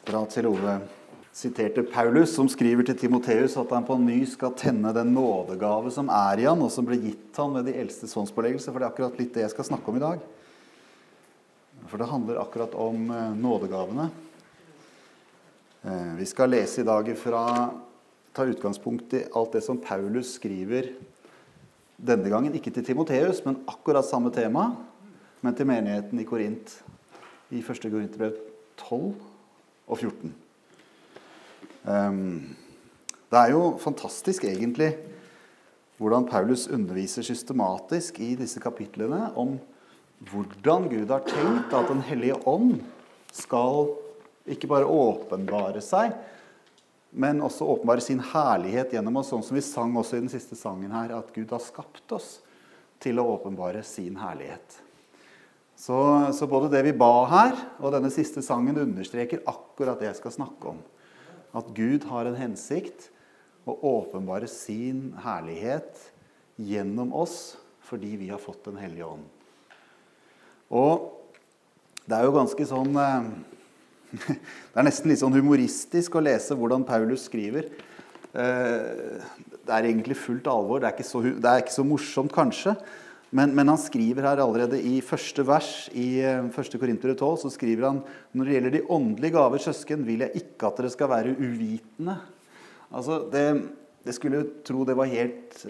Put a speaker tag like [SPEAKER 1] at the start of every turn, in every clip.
[SPEAKER 1] Bra til Ove siterte Paulus, som skriver til Timotheus at han på ny skal tenne den nådegave som i han, og som ble gitt han ved de eldste sånnsforleggelse, for det akkurat litt det jeg skal snakke om i dag. For det handler akkurat om nådegavene. Vi skal lese i dag ta utgangspunkt i alt det som Paulus skriver denne gangen, ikke til Timotheus, men akkurat samme tema, men til menigheten i Korint, i 1. Korinterbrev 12 og 14. Det jo fantastisk egentlig hvordan Paulus underviser systematisk i disse kapitlene om hvordan Gud har tenkt at den hellige ånd skal ikke bare åpenbare seg, men også åpenbare sin herlighet gjennom oss, sånn som vi sang også i den siste sangen her, at Gud har skapt oss til å åpenbare sin herlighet. Så både det vi ba her, og denne siste sangen understreker akkurat det jeg skal snakke om. At Gud har en hensikt å åpenbare sin herlighet gjennom oss, fordi vi har fått den hellige ånd. Og det jo ganske sånn, det nesten litt sånn humoristisk å lese hvordan Paulus skriver. Det egentlig fullt alvor, det ikke så morsomt kanskje, men han skriver her allerede i første vers i 1. Korinterbrev 12, så skriver han: når det gjelder de åndelige gaver, søsken, vil jeg ikke at dere skal være uvitende. Altså, det skulle jo tro det var helt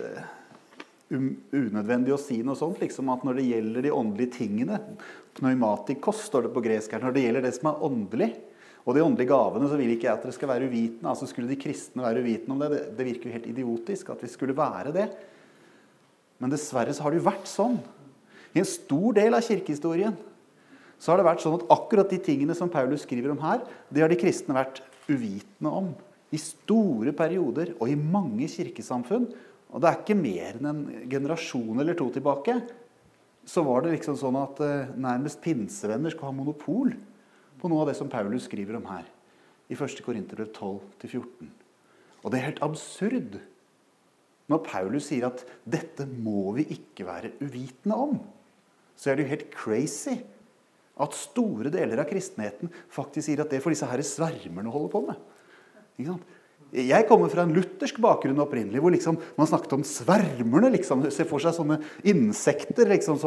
[SPEAKER 1] unødvendig å si noe sånt, liksom at når det gjelder de åndelige tingene, pneumatikos står det på gresk her, når det gjelder det som åndelig, og de åndelige gavene, så vil ikke jeg at dere skal være uvitende. Altså skulle de kristne være uvitende om det? Det virker jo helt idiotisk at vi skulle være det. Men dessverre så har det jo vært sånn. I en stor del av kirkehistorien så har det vært sånn at akkurat de tingene som Paulus skriver om her, det har de kristne vært uvitende om. I store perioder og i mange kirkesamfunn, og det ikke mer enn en generasjon eller to tilbake, så var det liksom sånn at nærmest pinsevenner skulle ha monopol på noe av det som Paulus skriver om her, i 1. Korinterbrev 12-14. Og det helt absurd når Paulus sier at dette må vi ikke være uvitende om. Så det jo helt crazy at store deler av kristenheten faktisk sier at det for disse her svermerne holder på med. Ikke sant? Jeg kommer fra en luthersk bakgrunn opprinnelig, hvor liksom man snakket om svermerne, liksom, ser for seg sånne insekter, liksom,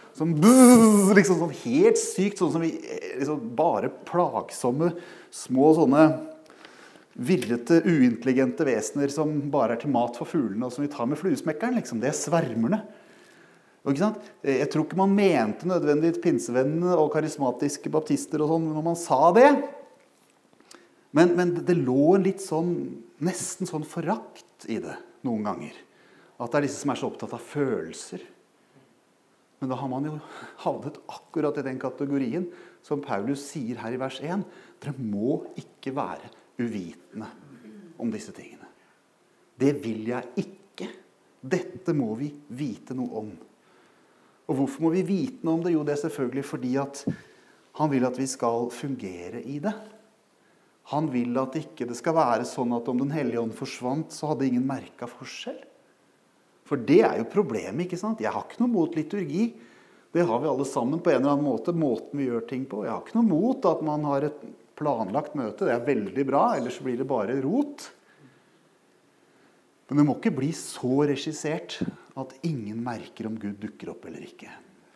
[SPEAKER 1] liksom sånn helt sykt, sånn som vi, liksom, bare plagsomme, små sånne virrete, uintelligente vesener som bare til mat for fuglene, og som vi tar med fluesmekkeren, liksom. Det svermerne. Og ikke sant? Jeg tror ikke man mente nødvendig pinsevennene og karismatiske baptister og sånn når man sa det. Men det lå en litt sånn, nesten sånn forakt i det noen ganger. At det disse som så opptatt av følelser. Men da har man jo havnet akkurat i den kategorien som Paulus sier her i vers 1. Dere må ikke være uvitende om disse tingene. Det vil jeg ikke. Dette må vi vite noe om. Og hvorfor må vi vite noe om det? Jo, det selvfølgelig fordi at han vil at vi skal fungere i det. Han vil at ikke det skal være sånn at om den hellige ånd forsvant, så hadde ingen merket forskjell. For det jo problemet, ikke sant? Jeg har ikke noe mot liturgi. Det har vi alle sammen på en eller annen måte, måten vi gjør ting på. Jeg har ikke noe mot at man har et planlagt møte. Det veldig bra, ellers blir det bare rot. Men det må ikke bli så regissert at ingen merker om Gud dukker opp eller ikke.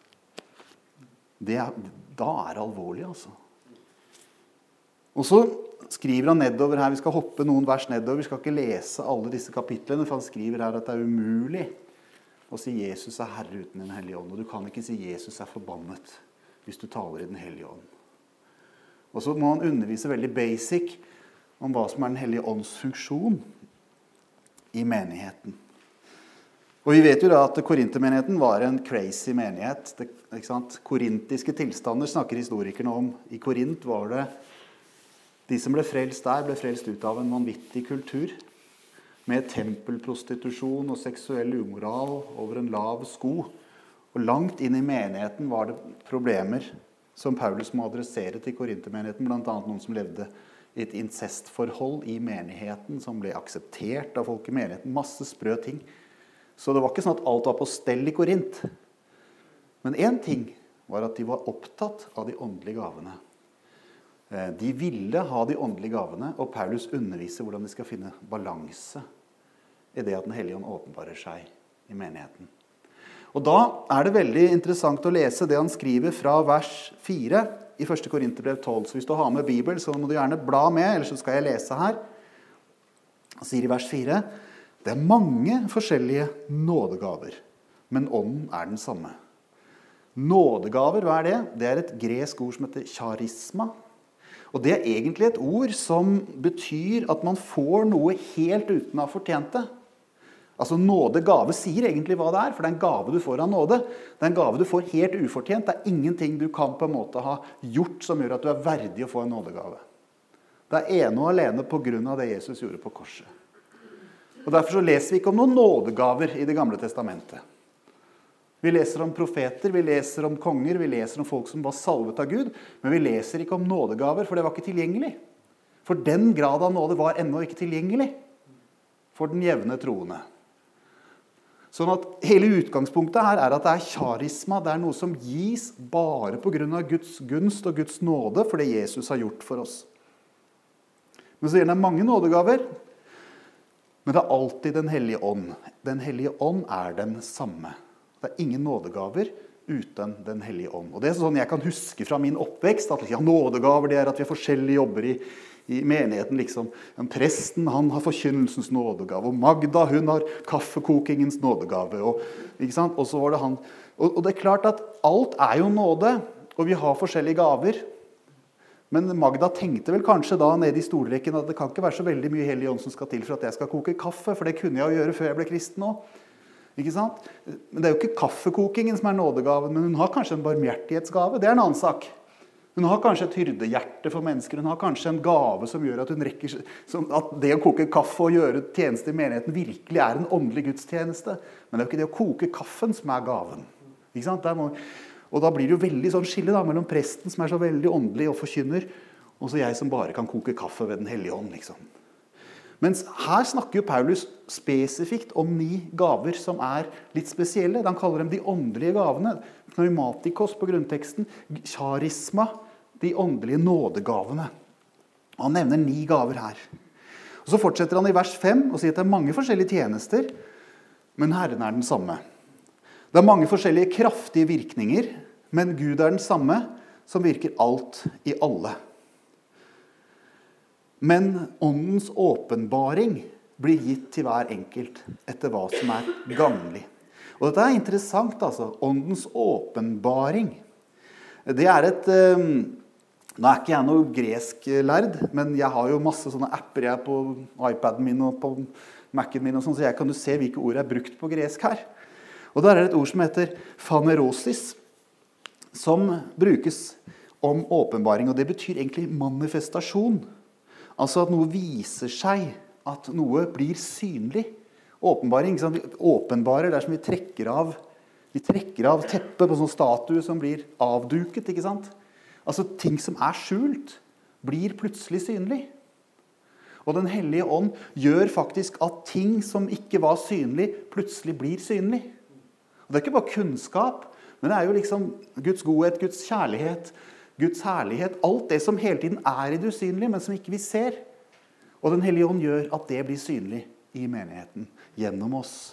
[SPEAKER 1] Da det alvorlig, altså. Og så skriver han nedover her, vi skal hoppe noen vers nedover, vi skal ikke lese alle disse kapitlene, for han skriver her at det umulig å si Jesus Herre uten den hellige ånd, og du kan ikke si Jesus forbannet hvis du taler i den hellige ånd. Og så må han undervise veldig basic om hva som den hellige ånds funksjon i menigheten. Og vi vet jo da at Korintermenigheten var en crazy menighet. Ikke sant? Korintiske tilstander snakker historikerne om. I Korint var det de som ble frelst der, ble frelst ut av en vanvittig kultur, med tempelprostitusjon og seksuell umoral over en lav sko. Og langt inn i menigheten var det problemer som Paulus må adressere til Korintermenigheten, blant annet noen som levde i et incestforhold i menigheten, som ble akseptert av folk i menigheten, masse sprø ting. Så det var ikke sånn at alt var på stell i Korint. Men en ting var at de var opptatt av de åndelige gavene. De ville ha de åndelige gavene, og Paulus underviser hvordan de skal finne balanse i det at den hellige ånd åpenbarer seg i menigheten. Og da er det veldig interessant å lese det han skriver fra vers 4 i 1. Korinterbrev 12. Så hvis du har med Bibel, så må du gjerne bla med, eller så skal jeg lese her. Han sier i vers 4, det er mange forskjellige nådegaver, men ånden er den samme. Nådegaver, hva er det? Det er et gresk ord som heter charisma. Og det er egentlig et ord som betyr at man får noe helt uten å ha fortjent det. Altså nådegave sier egentlig hva det er, for det er en gave du får av nåde. Det er en gave du får helt ufortjent. Det er ingenting du kan på en måte ha gjort som gjør at du er verdig å få en nådegave. Det er ene og alene på grunn av det Jesus gjorde på korset. Og derfor så leser vi ikke om noen nådegaver i det gamle testamentet. Vi leser om profeter, vi leser om konger, vi leser om folk som var salvet av Gud, men vi leser ikke om nådegaver, for det var ikke tilgjengelig. For den grad av nåde var ennå ikke tilgjengelig for den jevne troende. Sånn at hele utgangspunktet her er at det er charisma, det er noe som gis bare på grunn av Guds gunst og Guds nåde, for det Jesus har gjort for oss. Men så er det mange nådegaver, men det er alltid den hellige ånd. Den hellige ånd er den samme. Det er ingen nådegaver uten den hellige ånd. Og det er sånn jeg kan huske fra min oppvekst, at ja, nådegaver det er at vi har forskjellige jobber i menigheten. Liksom. Presten han har forkynnelsens nådegave, og Magda hun har kaffekokingens nådegave. Ikke sant? Og så var det han. Og det er klart at alt er jo nåde, og vi har forskjellige gaver. Men Magda tenkte vel kanskje da nede i stolrekken at det kan ikke være så veldig mye hellig ånd som skal til for at jeg skal koke kaffe, for det kunne jeg jo gjøre før jeg ble kristen også. Ikke sant? Men det er jo ikke kaffekokingen som er nådegaven, men hun har kanskje en barmhjertighetsgave. Det er en annen sak. Hun har kanskje et hyrdehjerte for mennesker. Hun har kanskje en gave som gjør at hun rekker, at det å koke kaffe og gjøre tjeneste i menigheten virkelig er en åndelig gudstjeneste. Men det er jo ikke det å koke kaffen som er gaven. Ikke sant? Og da blir det jo veldig sånn skille da, mellom presten som er så veldig åndelig og forkynner, og så jeg som bare kan koke kaffe ved den hellige ånd, liksom. Mens her snakker jo Paulus spesifikt om 9 gaver som er litt spesielle. Han kaller dem de åndelige gavene. Pneumatikos på grunnteksten. Charisma, de åndelige nådegavene. Han nevner 9 gaver her. Og så fortsetter han i vers 5 og sier at det er mange forskjellige tjenester, men Herren er den samme. Det er mange forskjellige kraftige virkninger, men Gud er den samme som virker alt i alle. Men åndens åpenbaring blir gitt til hver enkelt etter hva som er gagnlig. Og dette er interessant, altså. Åndens åpenbaring. Det er et... Nå er ikke jeg noe gresk lærd, men jeg har jo masse sånne apper jeg på iPaden min og på Mac'en min og sånn, så jeg kan jo se hvilke ord er brukt på gresk her. Og der er det et ord som heter phanerosis, som brukes om åpenbaring, og det betyr egentlig manifestasjon. Altså at noe viser seg, at noe blir synlig. Åpenbaring, ikke sant? Vi åpenbarer, det er som vi trekker av teppet på sånn statue som blir avduket, ikke sant? Altså ting som er skjult, blir plutselig synlig. Og den hellige ånd gjør faktisk at ting som ikke var synlig, plutselig blir synlig. Og det er ikke bare kunnskap, men det er jo liksom Guds godhet, Guds kjærlighet, Guds herlighet, alt det som hele tiden er i det usynlige, men som ikke vi ser. Og den hellige ånd gjør at det blir synlig i menigheten, gjennom oss.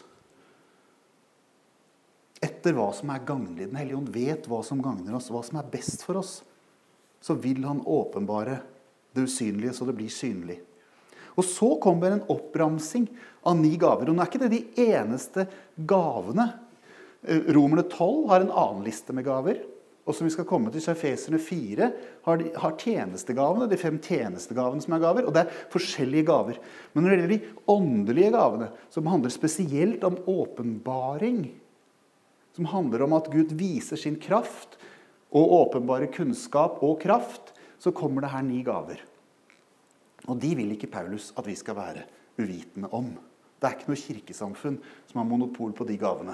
[SPEAKER 1] Etter hva som er gagnlig. Den hellige ånd vet hva som gagner oss, hva som er best for oss. Så vil han åpenbare det usynlige, så det blir synlig. Og så kommer en oppramsing av 9 gaver. Og nå er ikke det de eneste gavene. Romerne 12 har en annen liste med gaver. Og som vi skal komme til, så Efeserne 4 har tjenestegavene, de 5 tjenestegavene som er gaver, og det er forskjellige gaver. Men når det gjelder de åndelige gavene, som handler spesielt om åpenbaring, som handler om at Gud viser sin kraft, og åpenbare kunnskap og kraft, så kommer det her 9 gaver. Og de vil ikke Paulus at vi skal være uvitende om. Det er ikke noe kirkesamfunn som har monopol på de gavene.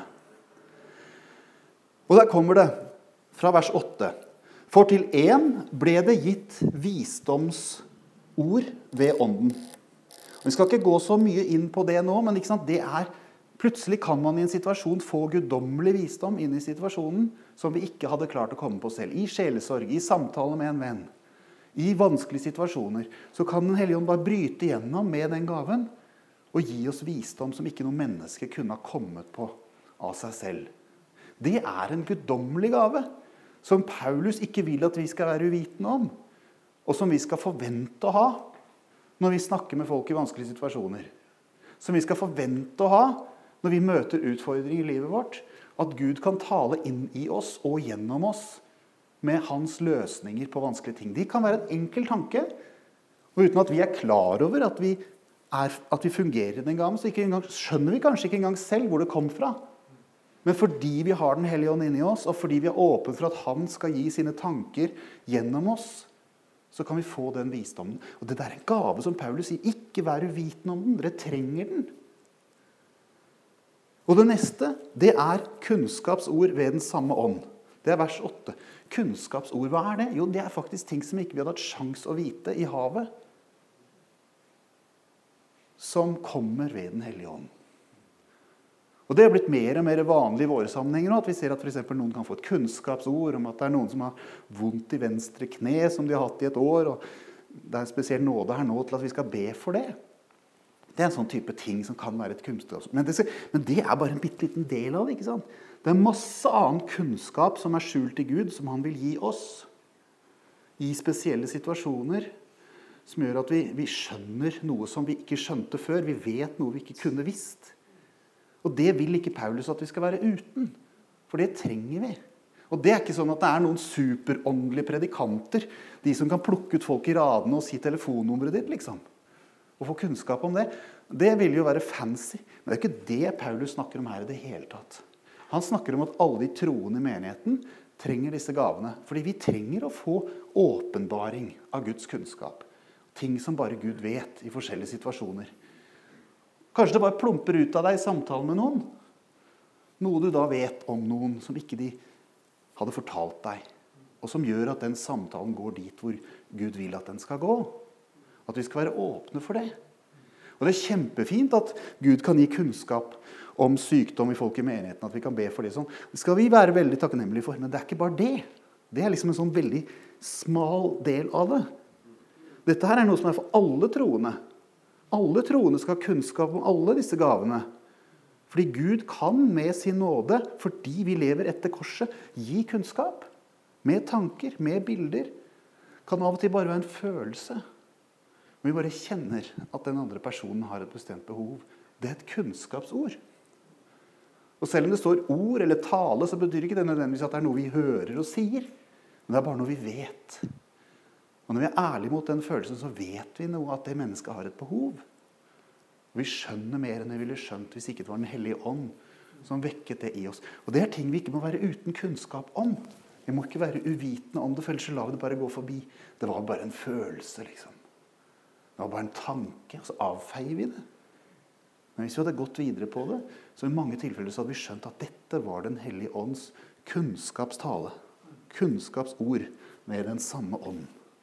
[SPEAKER 1] Og der kommer det, fra vers 8. For til en ble det gitt visdomsord ved ånden. Og vi skal ikke gå så mye inn på det nå, men ikke sant? Det er, plutselig kan man i en situasjon få guddommelig visdom inn i situasjonen som vi ikke hadde klart å komme på selv. I sjelesorg, i samtale med en venn, i vanskelige situasjoner, så kan Den hellige ånd bare bryte gjennom med den gaven og gi oss visdom som ikke noe menneske kunne ha kommet på av seg selv. Det en guddommelig gave, som Paulus ikke vil at vi skal være uvitende om, og som vi skal forvente å ha når vi snakker med folk i vanskelige situasjoner. Som vi skal forvente å ha når vi møter utfordringer i livet vårt, at Gud kan tale inn i oss og gjennom oss med hans løsninger på vanskelige ting. Det kan være en enkel tanke, og uten at vi klar over at vi fungerer i den gaven, så skjønner vi kanskje ikke engang selv hvor det kom fra. Men fordi vi har Den hellige ånd inni oss, og fordi vi åpne for at han skal gi sine tanker gjennom oss, så kan vi få den visdommen. Og det en gave som Paulus sier, ikke vær uvitende om den, dere trenger den. Og det neste, det kunnskapsord ved den samme ånd. Det vers 8. Kunnskapsord, hva det? Jo, det faktisk ting som ikke vi hadde hatt sjans å vite i havet, som kommer ved Den hellige ånd. Og det blitt mer og mer vanlig i våre sammenhenger nå, at vi ser at for eksempel noen kan få et kunnskapsord om at det noen som har vondt i venstre kne, som de har hatt i et år, og det spesiell nåde her nå til at vi skal be for det. Det en sånn type ting som kan være et kunnskapsord. Men det bare en bitteliten del av det, ikke sant? Det masse annen kunnskap som skjult i Gud, som han vil gi oss i spesielle situasjoner, som gjør at vi skjønner noe som vi ikke skjønte før. Vi vet noe vi ikke kunne visst. Og det vil ikke Paulus at vi skal være uten, for det trenger vi. Og det ikke sånn at det noen superåndelige predikanter, de som kan plukke ut folk i radene og si telefonnummeret ditt, liksom, og få kunnskap om det. Det vil jo være fancy, men det ikke det Paulus snakker om her i det hele tatt. Han snakker om at alle de troende i menigheten trenger disse gavene, fordi vi trenger å få åpenbaring av Guds kunnskap. Ting som bare Gud vet i forskjellige situasjoner. Kanskje det bare plumper ut av deg i samtale med noen. Noe du da vet om noen som ikke de hadde fortalt deg. Og som gjør at den samtalen går dit hvor Gud vil at den skal gå. At vi skal være åpne for det. Og det kjempefint at Gud kan gi kunnskap om sykdom i folk i menigheten. At vi kan be for det sånn. Det skal vi være veldig takknemlige for. Men det ikke bare det. Det liksom en sånn veldig smal del av det. Dette her noe som for alle troende. Alle troende skal ha kunnskap om alle disse gavene. Fordi Gud kan med sin nåde, fordi vi lever etter korset, gi kunnskap. Med tanker, med bilder. Kan av og til bare være en følelse. Men vi bare kjenner at den andre personen har et bestemt behov. Det et kunnskapsord. Og selv om det står ord eller tale, så betyr ikke det nødvendigvis at det noe vi hører og sier. Men det bare noe vi vet. Og når vi ærlige mot den følelsen, så vet vi noe at det mennesket har et behov. Og vi skjønner mer enn vi ville skjønt hvis ikke det var Den hellige ånd som vekket det i oss. Og det ting vi ikke må være uten kunnskap om. Vi må ikke være uvitende om det, for ellers la det bare gå forbi. Det var bare en følelse, liksom. Det var bare en tanke, og så avfeier vi det. Men hvis vi hadde gått videre på det, så i mange tilfeller så hadde vi skjønt at dette var Den hellige ånds kunnskapstale. Kunnskapsord med den samme ånd.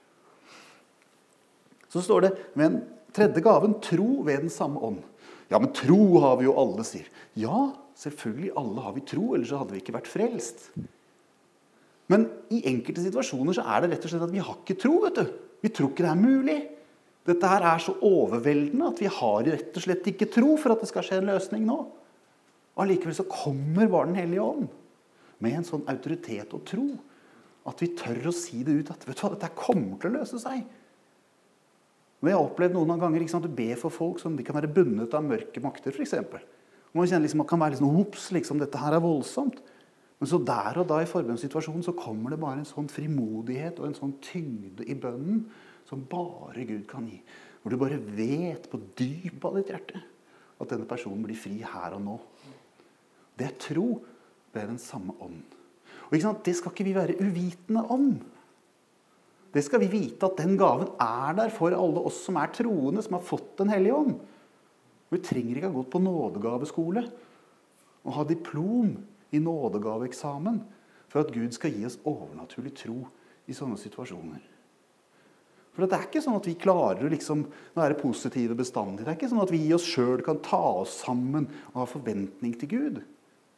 [SPEAKER 1] Så står det ved den tredje gaven, tro ved den samme ånd. Ja, men tro har vi jo alle, sier. Ja, selvfølgelig alle har vi tro, ellers så hadde vi ikke vært frelst. Men i enkelte situasjoner så det rett og slett at vi har ikke tro, vet du. Vi tror ikke det mulig. Dette her så overveldende at vi har rett og slett ikke tro for at det skal skje en løsning nå. Og allikevel så kommer bare Den hellige ånd med en sånn autoritet og tro at vi tør å si det ut at vet du hva, dette kommer til å løse seg. Og jeg har opplevd noen ganger ikke sant, du ber for folk som de kan være bundet av mørke makter, for eksempel. Og man kjenner liksom, man kan være liksom, hops, liksom, dette her voldsomt. Men så der og da i forbundssituasjonen så kommer det bare en sånn frimodighet og en sånn tyngde i bønnen som bare Gud kan gi. Hvor du bare vet på dypet av ditt hjerte at denne personen blir fri her og nå. Det tro ved den samme ånd. Og ikke sant, det skal ikke vi være uvitende om. Det skal vi vite at den gaven der for alle oss som troende, som har fått Den hellige ånd. Vi trenger ikke ha gått på nådegaveskole og ha diplom i nådegaveeksamen for at Gud skal gi oss overnaturlig tro i sånne situasjoner. For det ikke sånn at vi klarer å liksom være positive bestandig. Det ikke sånn at vi i oss selv kan ta oss sammen og ha forventning til Gud.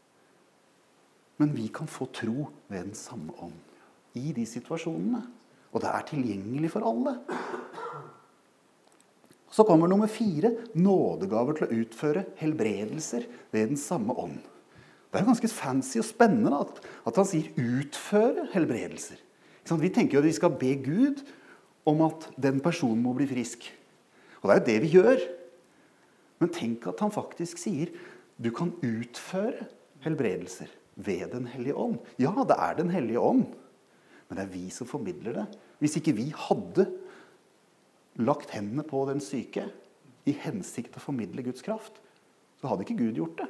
[SPEAKER 1] Men vi kan få tro ved den samme ånd i de situasjonene. Og det tilgjengelig for alle. Så kommer nummer 4, nådegaver til å utføre helbredelser ved den samme ånd. Det jo ganske fancy og spennende at han sier utføre helbredelser. Vi tenker jo at vi skal be Gud om at den personen må bli frisk. Og det jo det vi gjør. Men tenk at han faktisk sier, du kan utføre helbredelser ved den hellige ånd. Ja, det den hellige ånd. Men det vi som formidler det. Hvis ikke vi hadde lagt hendene på den syke i hensikt å formidle Guds kraft, så hadde ikke Gud gjort det.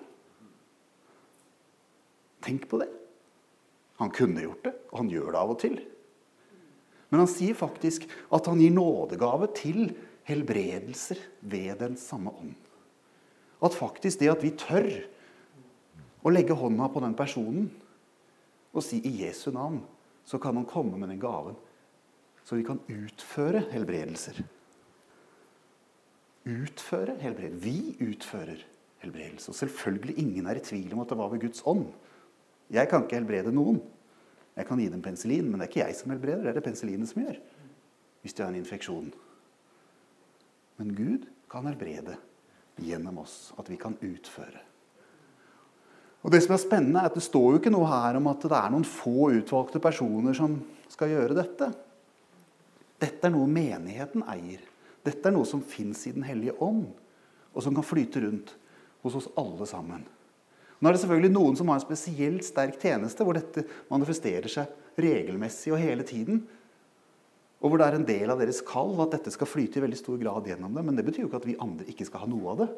[SPEAKER 1] Tenk på det. Han kunne gjort det, og han gjør det av og til. Men han sier faktisk at han gir nådegave til helbredelser ved den samme ånd. At faktisk det at vi tør å legge hånda på den personen og si i Jesu navn, så kan han komme med den gaven, så vi kan utføre helbredelser. Utføre helbredelse. Vi utfører helbredelse. Og selvfølgelig ingen i tvil om at det var ved Guds ånd. Jeg kan ikke helbrede noen. Jeg kan gi dem penicillin, men det ikke jeg som helbreder, det penicillinet som gjør. Hvis de har en infeksjon. Men Gud kan helbrede gjennom oss, at vi kan utføre. Og det som spennende at det står jo ikke noe her om at det noen få utvalgte personer som skal gjøre dette. Dette noe menigheten eier. Dette noe som finnes i den hellige ånd, og som kan flyte rundt hos oss alle sammen. Nå det selvfølgelig noen som har en spesielt sterk tjeneste, hvor dette manifesterer seg regelmessig og hele tiden, og hvor det en del av deres kall at dette skal flyte i veldig stor grad gjennom det, men det betyr jo ikke at vi andre ikke skal ha noe av det.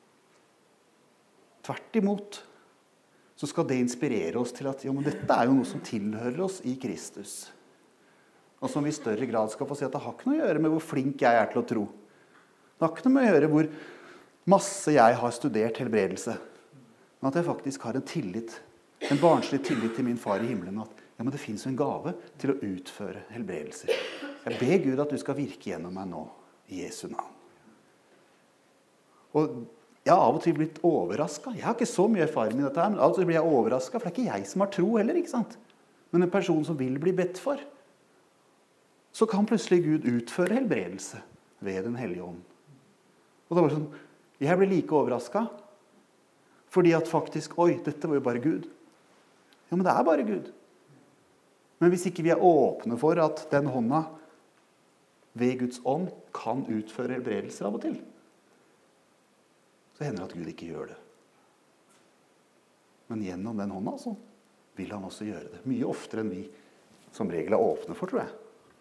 [SPEAKER 1] Tvert imot, så skal det inspirere oss til at ja, men dette jo noe som tilhører oss i Kristus. Og som vi i større grad skal få si at det har ikke noe å gjøre med hvor flink jeg til å tro. Det har ikke noe med å gjøre hvor masse jeg har studert helbredelse. Men at jeg faktisk har en tillit, en barnslig tillit til min far i himmelen, at ja, men det finnes jo en gave til å utføre helbredelser. Jeg ber Gud at du skal virke gjennom meg nå, i Jesu navn. Og jeg har av og til blitt overrasket. Jeg har ikke så mye erfaring i dette her, men av og til blir jeg overrasket, for det ikke jeg som har tro heller, ikke sant? Men en person som vil bli bedt for, så kan plutselig Gud utføre helbredelse ved den hellige ånd. Og det var sånn, jeg ble like overrasket, fordi at faktisk, oi, dette var jo bare Gud. Ja, men det bare Gud. Men hvis ikke vi åpne for at den hånda ved Guds ånd kan utføre helbredelser av og til, så hender det at Gud ikke gjør det. Men gjennom den hånda så vil han også gjøre det. Mye oftere enn vi som regel åpne for, tror jeg.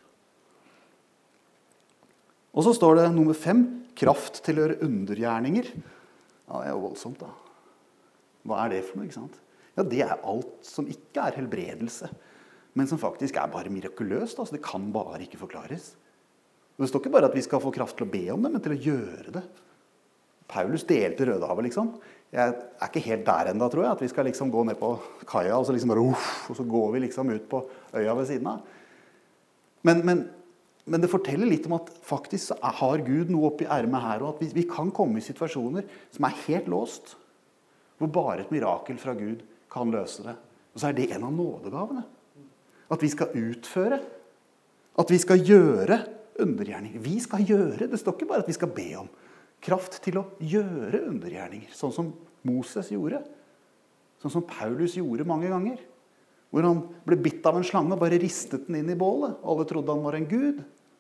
[SPEAKER 1] Og så står det nummer 5, kraft til å gjøre undergjerninger. Ja, det jo voldsomt da. Hva det for noe, ikke sant? Ja, det alt som ikke helbredelse, men som faktisk bare mirakuløst. Altså, det kan bare ikke forklares. Og det står ikke bare at vi skal få kraft til å be om det, men til å gjøre det. Paulus delte Rødehavet, liksom. Jeg ikke helt der enda, tror jeg, at vi skal liksom gå ned på kaia, og så liksom bare og så går vi liksom ut på øya ved siden av. Men det forteller litt om at faktisk så har Gud noe oppi ermet her, og at vi kan komme i situasjoner som helt låst, hvor bare et mirakel fra Gud kan løse det. Og så det en av nådegavene. At vi skal utføre, at vi skal gjøre undergjerninger. Vi skal gjøre, det står ikke bare at vi skal be om kraft til å gjøre undergjerninger, sånn som Moses gjorde, sånn som Paulus gjorde mange ganger, hvor han ble bitt av en slange og bare ristet den inn i bålet. Alle trodde han var en Gud.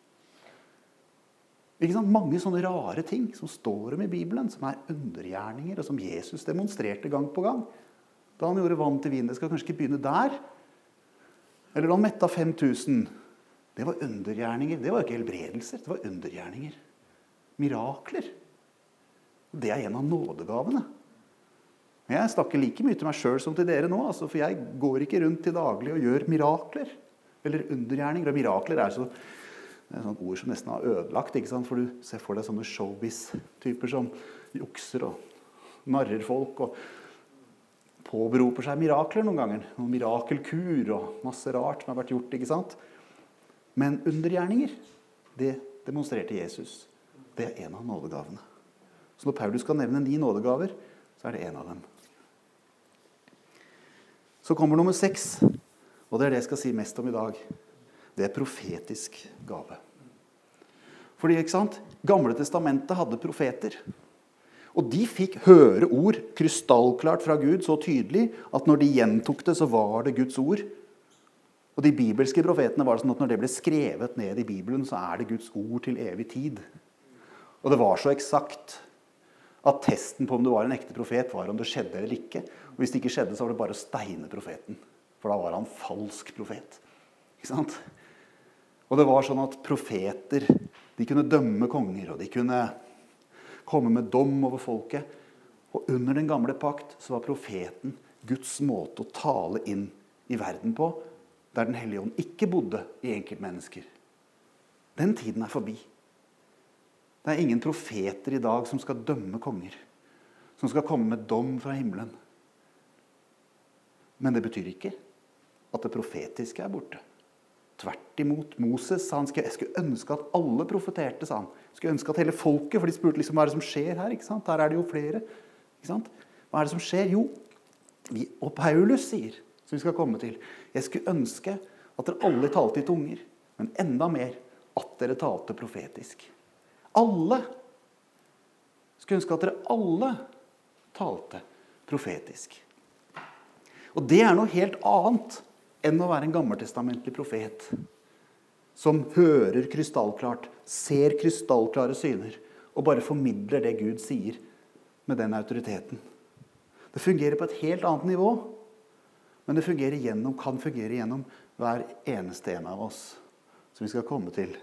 [SPEAKER 1] Ikke sant? Mange sånne rare ting som står om i Bibelen, som undergjerninger, og som Jesus demonstrerte gang på gang. Da han gjorde vann til vin, det skal kanskje ikke begynne der. Eller da han mettet 5000. Det var undergjerninger, det var ikke helbredelser, det var undergjerninger. Mirakler. Det en av nådegavene. Jeg snakker like mye til meg selv som til dere nå, altså, for jeg går ikke rundt til daglig og gjør mirakler, eller undergjerninger. Og mirakler så det et sånt ord som nesten har ødelagt, ikke sant? For du ser for deg sånne showbiz-typer som jukser og narrer folk, og påberoper seg mirakler noen ganger. Noen mirakelkur og masse rart som har vært gjort, ikke sant? Men undergjerninger, det demonstrerte Jesus. Det en av nådegavene. Så når Paulus skal nevne 9 nådegaver, så det en av dem. Så kommer nummer 6, og det det jeg skal si mest om i dag. Det er profetisk gave. Fordi, ikke sant? Gamle testamentet hadde profeter. Og de fikk høre ord krystallklart fra Gud så tydelig at når de gjentok det, så var det Guds ord. Og de bibelske profetene var det sånn at når det ble skrevet ned i Bibelen, så er det Guds ord til evig tid. Og det var så eksakt at testen på om du var en ekte profet var om det skjedde eller ikke. Og hvis det ikke skjedde, så var det bare å steine profeten. For da var han falsk profet. Ikke sant? Og det var sånn at profeter, de kunne dømme konger, og de kunne komme med dom over folket. Og under den gamle pakt så var profeten Guds måte å tale inn i verden på, der den hellige ånd ikke bodde i enkeltmennesker. Den tiden er forbi. Det er ingen profeter i dag som skal dømme konger, som skal komme med dom fra himmelen. Men det betyr ikke at det profetiske er borte. Tvert imot. Moses sa jeg skulle ønske at alle profeterte, sa han. Jeg skulle ønske at hele folket, for de spurte liksom, hva er det som skjer her? Ikke sant? Her er det jo flere. Ikke sant? Hva er det som skjer? Jo, og Paulus sier, som vi skal komme til, jeg skulle ønske at dere alle talte i tunger, men enda mer at dere talte profetisk. Alle skulle ønske at dere alle talte profetisk. Og det er noe helt annet enn å være en gammeltestamentlig profet som hører krystallklart, ser krystallklare syner og bare formidler det Gud sier med den autoriteten. Det fungerer på et helt annet nivå, men det kan fungere gjennom hver eneste en av oss som vi skal komme til.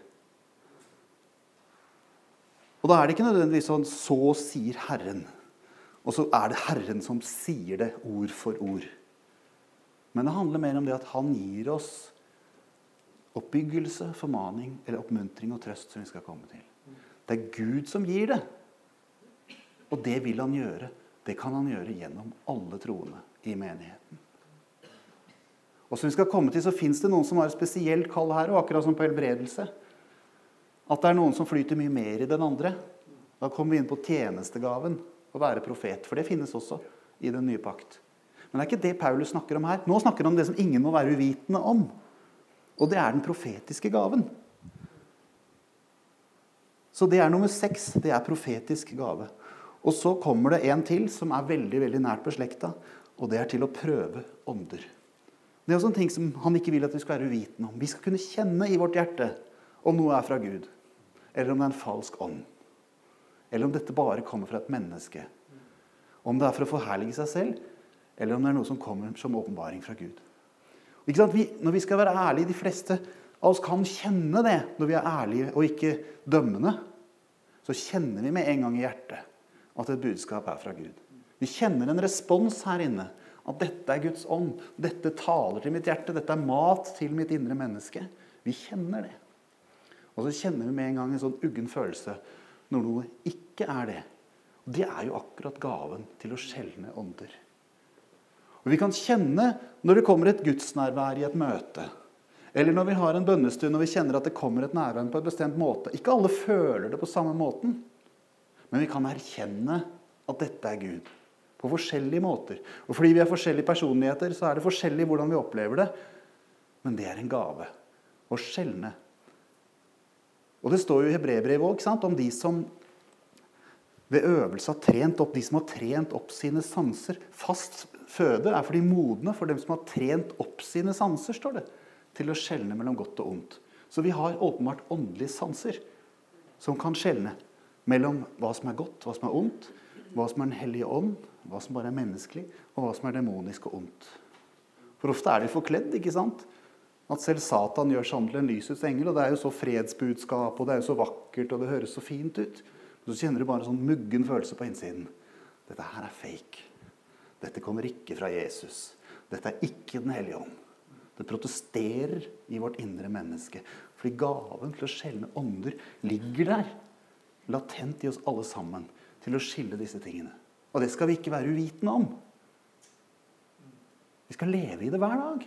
[SPEAKER 1] Og da er det ikke nødvendigvis sånn, så sier Herren. Og så er det Herren som sier det ord for ord. Men det handler mer om det at han gir oss oppbyggelse, formaning eller oppmuntring og trøst som vi skal komme til. Det er Gud som gir det. Og det vil han gjøre. Det kan han gjøre gjennom alle troende i menigheten. Og som vi skal komme til, så finnes det noen som har et spesielt kall her, og akkurat som på helbredelse. At det er noen som flyter mye mer i den andre. Da kommer vi inn på tjenestegaven å være profet, for det finnes også i den nye pakt. Men det er ikke det Paulus snakker om her. Nå snakker han om det som ingen må være uvitende om. Og det er den profetiske gaven. Så det er nummer 6, det er profetisk gave. Og så kommer det en til som er veldig, veldig nært beslekta, og det er til å prøve ånder. Det er også en ting som han ikke vil at vi skal være uvitende om. Vi skal kunne kjenne i vårt hjerte om noe er fra Gud, eller om det er en falsk ånd, eller om dette bare kommer fra et menneske, om det er for å forherlige seg selv, eller om det er noe som kommer som åpenbaring fra Gud. Ikke sant? Når vi skal være ærlige, de fleste av oss kan kjenne det når vi er ærlige og ikke dømmende, så kjenner vi med en gang i hjertet at et budskap er fra Gud. Vi kjenner en respons her inne, at dette er Guds ånd, dette taler til mitt hjerte, dette er mat til mitt indre menneske. Vi kjenner det. Og så kjenner vi med en gang en sånn uggen følelse når noe ikke er det. Og det er jo akkurat gaven til å skjelne ånder. Og vi kan kjenne når det kommer et gudsnærvær i et møte, eller når vi har en bønnestund og vi kjenner at det kommer et nærvær på en bestemt måte. Ikke alle føler det på samme måten, men vi kan erkjenne at dette er Gud på forskjellige måter. Og fordi vi er forskjellige personligheter, så er det forskjellig hvordan vi opplever det. Men det er en gave å skjelne. Og det står jo i Hebreerbrevet også, ikke sant, om de som ved øvelse har trent opp, de som har trent opp sine sanser. Fast føde er for de modne, for dem som har trent opp sine sanser, står det, til å skjelne mellom godt og ondt. Så vi har åpenbart åndelige sanser som kan skjelne mellom hva som er godt, hva som er ondt, hva som er den hellige ånd, hva som bare er menneskelig, og hva som er demonisk og ondt. For ofte er det forkledd, ikke sant? At selv Satan gjør seg om til en lysets engel, og det er jo så fredsbudskap, og det er jo så vakkert, og det høres så fint ut. Så kjenner du bare sånn muggen følelse på innsiden. Dette her er fake. Dette kommer ikke fra Jesus. Dette er ikke den hellige ånd. Det protesterer i vårt indre menneske. Fordi gaven til å skjelne ånder ligger der, latent i oss alle sammen, til å skille disse tingene. Og det skal vi ikke være uvitende om. Vi skal leve i det hver dag.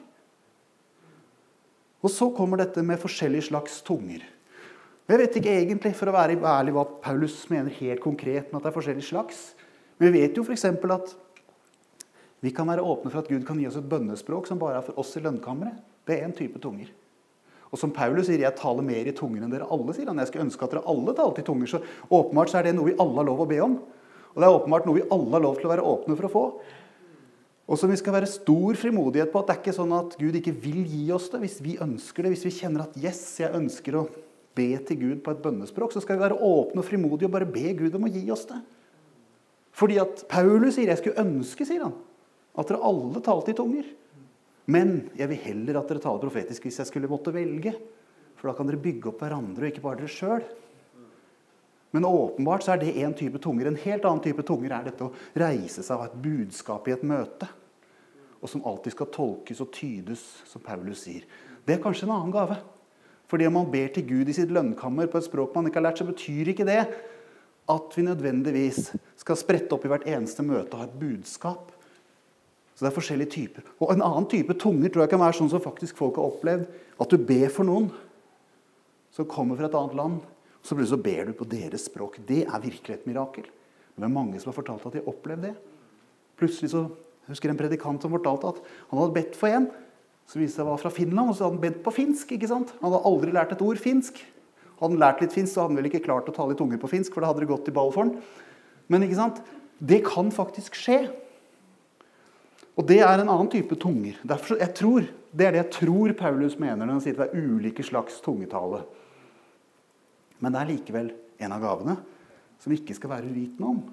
[SPEAKER 1] Og så kommer dette med forskjellige slags tunger. Jeg vet ikke egentlig, for å være ærlig, hva Paulus mener helt konkret med at det er forskjellige slags. Men vi vet jo for eksempel at vi kan være åpne for at Gud kan gi oss et bønnespråk som bare er for oss i lønnkammeret. Det er en type tunger. Og som Paulus sier, jeg taler mer i tunger enn dere alle, sier han. Jeg skulle ønske at dere alle talte i tunger, så åpenbart så er det noe vi alle har lov å be om. Og det er åpenbart noe vi alle har lov til å være åpne for å få. Og som vi skal være stor frimodighet på, at det er ikke sånn at Gud ikke vil gi oss det. Hvis vi ønsker det, hvis vi kjenner at yes, jeg ønsker å be til Gud på et bønnespråk, så skal vi være åpne og frimodige og bare be Gud om å gi oss det. Fordi at Paulus sier, jeg skulle ønske, sier han, at dere alle talte i tunger. Men jeg vil heller at dere taler profetisk hvis jeg skulle måtte velge. For da kan dere bygge opp hverandre og ikke bare dere selv. Men åpenbart så er det en type tunger. En helt annen type tunger er dette å reise seg av et budskap i et møte. Og som alltid skal tolkes og tydes, som Paulus sier. Det er kanskje en annen gave. Fordi om man ber til Gud i sitt lønnkammer på et språk man ikke har lært, så betyr ikke det at vi nødvendigvis skal sprette opp i hvert eneste møte og ha et budskap. Så det er forskjellige typer. Og en annen type tunger tror jeg kan være sånn som faktisk folk har opplevd. At du ber for noen som kommer fra et annet land, så plutselig så ber du på deres språk. Det er virkelig et mirakel. Men det er mange som har fortalt at de har opplevd det. Plutselig så husker jeg en predikant som fortalte at han hadde bedt for en, så viste det var fra Finland, og så hadde han bedt på finsk, ikke sant? Han hadde aldri lært et ord finsk. Hadde han lært litt finsk, så hadde han vel ikke klart å tale i tunger på finsk, for det hadde det gått i ball for han. Men ikke sant? Det kan faktisk skje. Og det er en annen type tunger. Derfor, det er det jeg tror Paulus mener når han sier det er ulike slags tungetale. Men det er likevel en av gavene som vi ikke skal være uvitende om.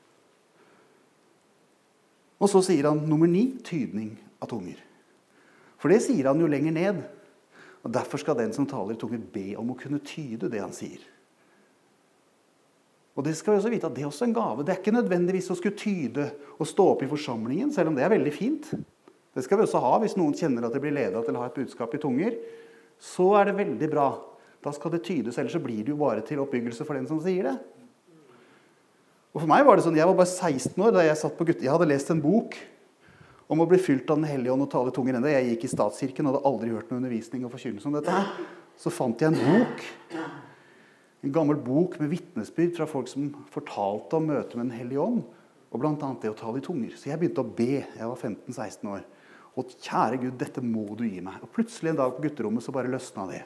[SPEAKER 1] Og så sier han nummer 9, tydning av tunger. For det sier han jo lenger ned. Og derfor skal den som taler i tunger be om å kunne tyde det han sier. Og det skal vi også vite at det er også en gave. Det er ikke nødvendigvis å skulle tyde og stå opp i forsamlingen, selv om det er veldig fint. Det skal vi også ha hvis noen kjenner at det blir ledet til å ha et budskap i tunger. Så er det veldig bra. Da skal det tydes, ellers så blir det jo bare til oppbyggelse for den som sier det. Og for meg var det sånn, jeg var bare 16 år da jeg satt på gutt. Jeg hadde lest en bok om å bli fylt av den hellige ånd og tale i tunger enda. Jeg gikk i statskirken og hadde aldri hørt noen undervisning og forkynnelse om dette her. Så fant jeg en bok. En gammel bok med vittnesbyrd fra folk som fortalte om møtet med den hellige ånd, og blant annet det å tale i tunger. Så jeg begynte å be. Jeg var 15-16 år. Og kjære Gud, dette må du gi meg. Og plutselig en dag på gutterommet så bare løsna det.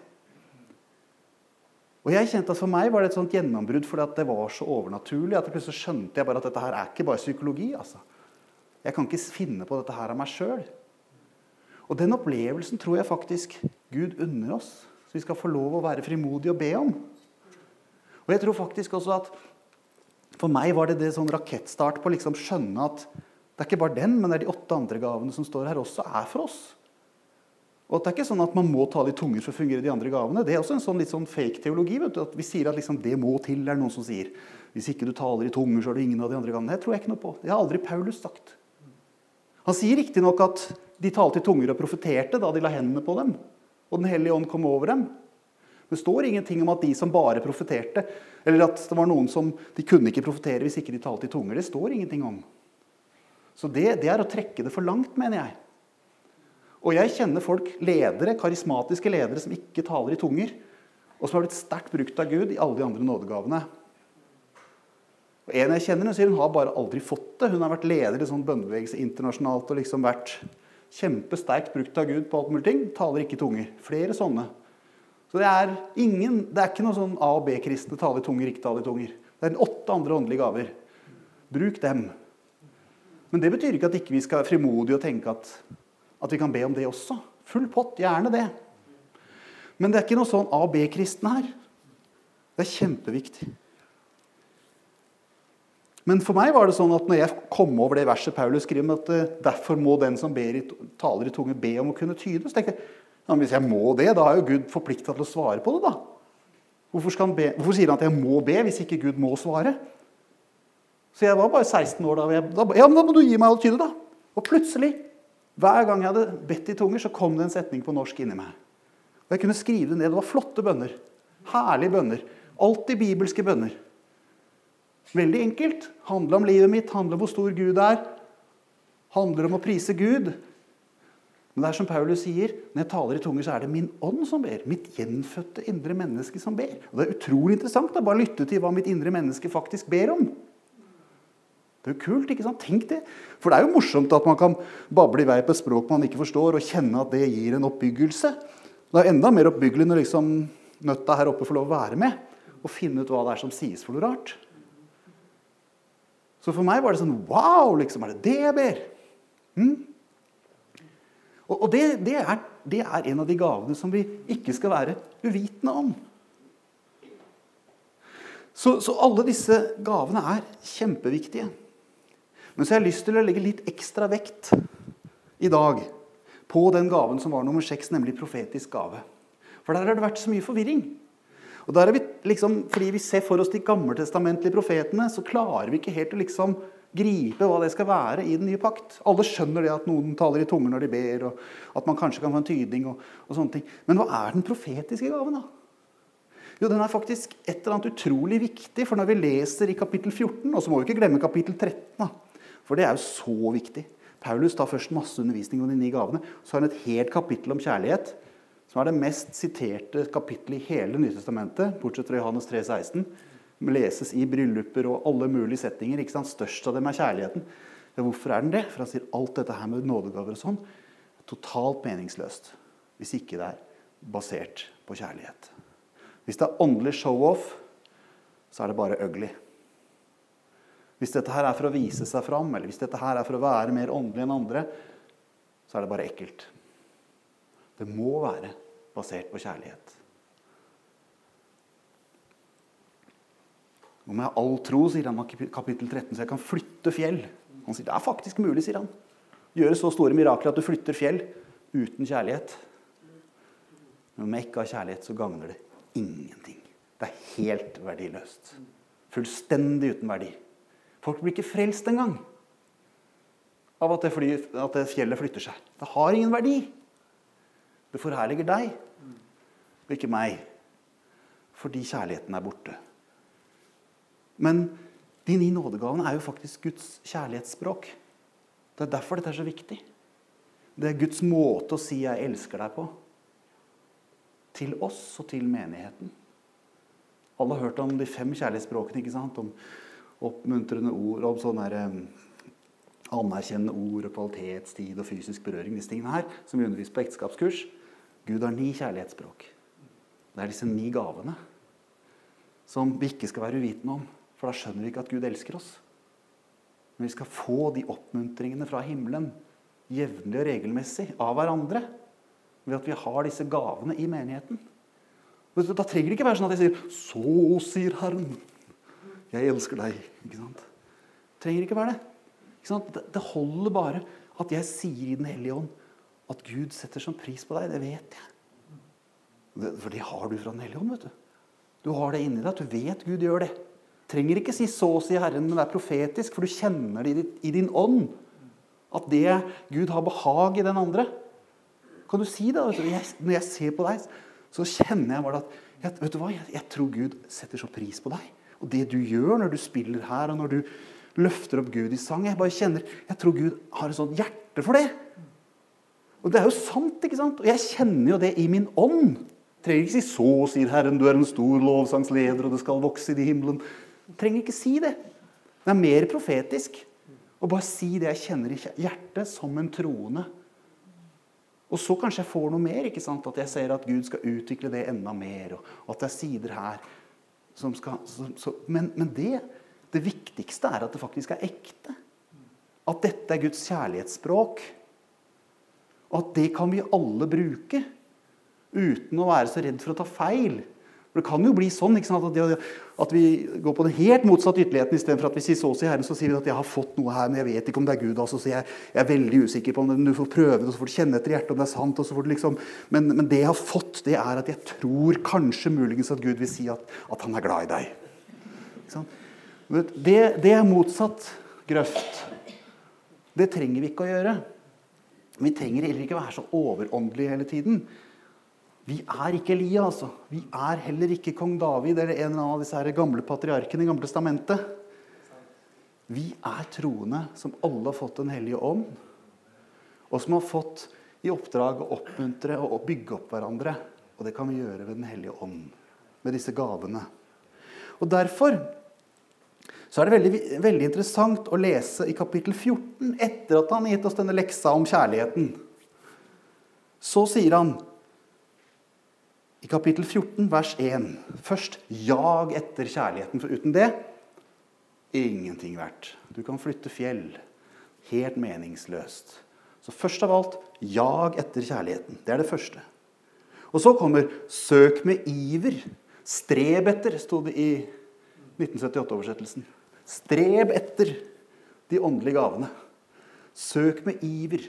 [SPEAKER 1] Og jeg kjente at for meg var det et sånt gjennombrudd, fordi at det var så overnaturlig, at plutselig skjønte jeg bare at dette her er ikke bare psykologi, altså. Jeg kan ikke finne på dette her av meg selv. Og den opplevelsen tror jeg faktisk Gud unner oss, så vi skal få lov å være frimodige og be om. Og jeg tror faktisk også at for meg var det sånn rakettstart på å liksom skjønne at det er ikke bare den, men det er de 8 andre gavene som står her også er for oss. Og det er ikke sånn at man må tale i tunger for å fungere de andre gavene. Det er også en sånn litt sånn fake teologi, vet du, at vi sier at liksom det må til, er noen som sier. Hvis ikke du taler i tunger, så er det ingen av de andre gavene. Det tror jeg ikke noe på. Det har aldri Paulus sagt. Han sier riktig nok at de talte i tunger og profeterte da de la hendene på dem, og den hellige ånd kom over dem. Det står ingenting om at de som bare profeterte, eller at det var noen som de kunne ikke profetere hvis ikke de talte i tunger. Det står ingenting om. Så det er å trekke det for langt, mener jeg. Og jeg kjenner folk, ledere, karismatiske ledere som ikke taler i tunger, og som har blitt sterkt brukt av Gud i alle de andre nådegavene. Og en jeg kjenner, hun sier hun har bare aldri fått det. Hun har vært leder i sånn bønnebevegelse internasjonalt og liksom vært kjempesterkt brukt av Gud på alt mulig ting. Taler ikke i tunger. Flere sånne. Så det er ikke noe sånn A- og B-kristne taler i tunger, ikke taler i tunger. Det er 8 andre åndelige gaver. Bruk dem. Men det betyr ikke at ikke vi skal være frimodige og tenke at vi kan be om det også. Full pott, gjerne det. Men det er ikke noe sånn A- og B-kristne her. Det er kjempeviktig. Men for meg var det sånn at når jeg kom over det verset Paulus skriver, at derfor må den som taler i tunge be om å kunne tyde, så tenkte jeg, ja, hvis jeg må det, da er jo Gud forpliktet til å svare på det da. Hvorfor sier han at jeg må be hvis ikke Gud må svare? Så jeg var bare 16 år da, ja, men da må du gi meg å tyde da. Og plutselig, hver gang jeg hadde bedt i tunger, så kom det en setning på norsk inni meg. Og jeg kunne skrive det ned, det var flotte bønner, herlige bønner, alltid bibelske bønner. Veldig enkelt, handler om livet mitt, handler om hvor stor Gud er, handler om å prise Gud. Men det er som Paulus sier, når jeg taler i tunger så er det min ånd som ber, mitt gjenfødte indre menneske som ber. Og det er utrolig interessant å bare lytte til hva mitt indre menneske faktisk ber om. Det er jo kult, ikke sant? Tenk det. For det er jo morsomt at man kan bable i vei på et språk man ikke forstår, og kjenne at det gir en oppbyggelse. Det er enda mer oppbyggelig når liksom nøtta her oppe får lov å være med, og finne ut hva det er som sies for noe rart. Så for meg var det sånn, wow, liksom, er det jeg ber? Og det er en av de gavene som vi ikke skal være uvitende om. Så alle disse gavene er kjempeviktige. Men så har jeg lyst til å legge litt ekstra vekt i dag på den gaven som var nummer 6, nemlig profetisk gave. For der har det vært så mye forvirring. Og der er vi liksom, fordi vi ser for oss de gammeltestamentlige profetene, så klarer vi ikke helt å liksom gripe hva det skal være i den nye pakt. Alle skjønner det at noen taler i tunger når de ber, og at man kanskje kan få en tydning og sånne ting. Men hva er den profetiske gaven da? Jo, den er faktisk et eller annet utrolig viktig, for når vi leser i kapittel 14, og så må vi ikke glemme kapittel 13 da, for det er jo så viktig. Paulus tar først masse undervisning om de 9 gavene, så har han et helt kapittel om kjærlighet, som er det mest siterte kapittelet i hele Nytestamentet, bortsett fra Johannes 3,16. Det leses i brylluper og alle mulige settinger, ikke sant? Størst av dem er kjærligheten. Ja, hvorfor er den det? For han sier alt dette her med nådegaver og sånn, totalt meningsløst, hvis ikke det er basert på kjærlighet. Hvis det er åndelig show-off, så er det bare ugly. Hvis dette her er for å vise seg fram, eller hvis dette her er for å være mer åndelig enn andre, så er det bare ekkelt. Det må være basert på kjærlighet. Om jeg har all tro, sier han i kapittel 13, så jeg kan flytte fjell. Han sier, det er faktisk mulig, sier han. Gjøre så store mirakler at du flytter fjell uten kjærlighet. Men om jeg ikke har kjærlighet, så gagner det ingenting. Det er helt verdiløst. Fullstendig uten verdi. Folk blir ikke frelst en gang av at det fjellet flytter seg. Det har ingen verdi. Det forherliger deg, og ikke meg, fordi kjærligheten er borte. Men de 9 nådegavene er jo faktisk Guds kjærlighetsspråk. Det er derfor dette er så viktig. Det er Guds måte å si jeg elsker deg på. Til oss og til menigheten. Alle har hørt om de 5 kjærlighetsspråkene, ikke sant? Om oppmuntrende ord, om sånne anerkjennende ord og kvalitetstid og fysisk berøring, disse tingene her, som vi underviser på ekteskapskurs. Gud har 9 kjærlighetsspråk. Det er disse 9 gavene som vi ikke skal være uvitende om, for da skjønner vi ikke at Gud elsker oss. Men vi skal få de oppmuntringene fra himmelen, jevnlig og regelmessig, av hverandre, ved at vi har disse gavene i menigheten. Da trenger det ikke være sånn at jeg sier, så sier Herren, jeg elsker deg, ikke sant? Det trenger ikke være det. Ikke sant? Det holder bare at jeg sier i den hellige ånd at Gud setter sånn pris på deg, det vet jeg. For det har du fra den hellige ånd, vet du. Du har det inni deg, at du vet Gud gjør det. Trenger ikke si så sier Herren, men det er profetisk, for du kjenner det i din ånd, at det Gud har behag i den andre. Kan du si det? Vet du? Når jeg ser på deg, så kjenner jeg bare at, vet du hva, jeg tror Gud setter så pris på deg. Og det du gjør når du spiller her, og når du løfter opp Gud i sang, jeg tror Gud har et sånt hjerte for det. Og det er jo sant, ikke sant? Og jeg kjenner jo det i min ånd. Trenger ikke si så, sier Herren, du er en stor lovsangsleder, og det skal vokse i himmelen. Trenger ikke si det. Det er mer profetisk. Og bare si det jeg kjenner i hjertet som en troende. Og så kanskje jeg får noe mer, ikke sant? At jeg ser at Gud skal utvikle det enda mer, og at det er sider her som skal... Men det viktigste er at det faktisk er ekte. At dette er Guds kjærlighetsspråk. Og at det kan vi alle bruke, uten å være så redd for å ta feil. For det kan jo bli sånn, ikke sant? At vi går på den helt motsatte ytterligheten. I stedet for at vi sier så til Herren, så sier vi at jeg har fått noe her, men jeg vet ikke om det er Gud. Altså, så jeg er veldig usikker på om du får prøve det, og så får du kjenne etter hjertet om det er sant. Og så får du liksom, men det jeg har fått, det er at jeg tror kanskje muligens at Gud vil si at han er glad i deg. Ikke sant? Det er motsatt grøft. Det trenger vi ikke å gjøre. Vi trenger heller ikke være så overåndelige hele tiden. Vi er ikke Elia, altså. Vi er heller ikke kong David, eller en av disse her gamle patriarkene i Gamle Testamentet. Vi er troende som alle har fått den hellige ånd, og som har fått i oppdrag å oppmuntre og bygge opp hverandre. Og det kan vi gjøre ved den hellige ånd, med disse gavene. Og derfor så er det veldig, veldig interessant å lese i kapittel 14, etter at han har gitt oss denne leksa om kjærligheten. Så sier han, I kapittel 14, vers 1. Først, jag etter kjærligheten, for uten det, ingenting verdt. Du kan flytte fjell, helt meningsløst. Så først av alt, jag etter kjærligheten. Det det første. Og så kommer, søk med iver. Streb etter, stod det i 1978-oversettelsen. Streb etter de åndelige gavene. Søk med iver.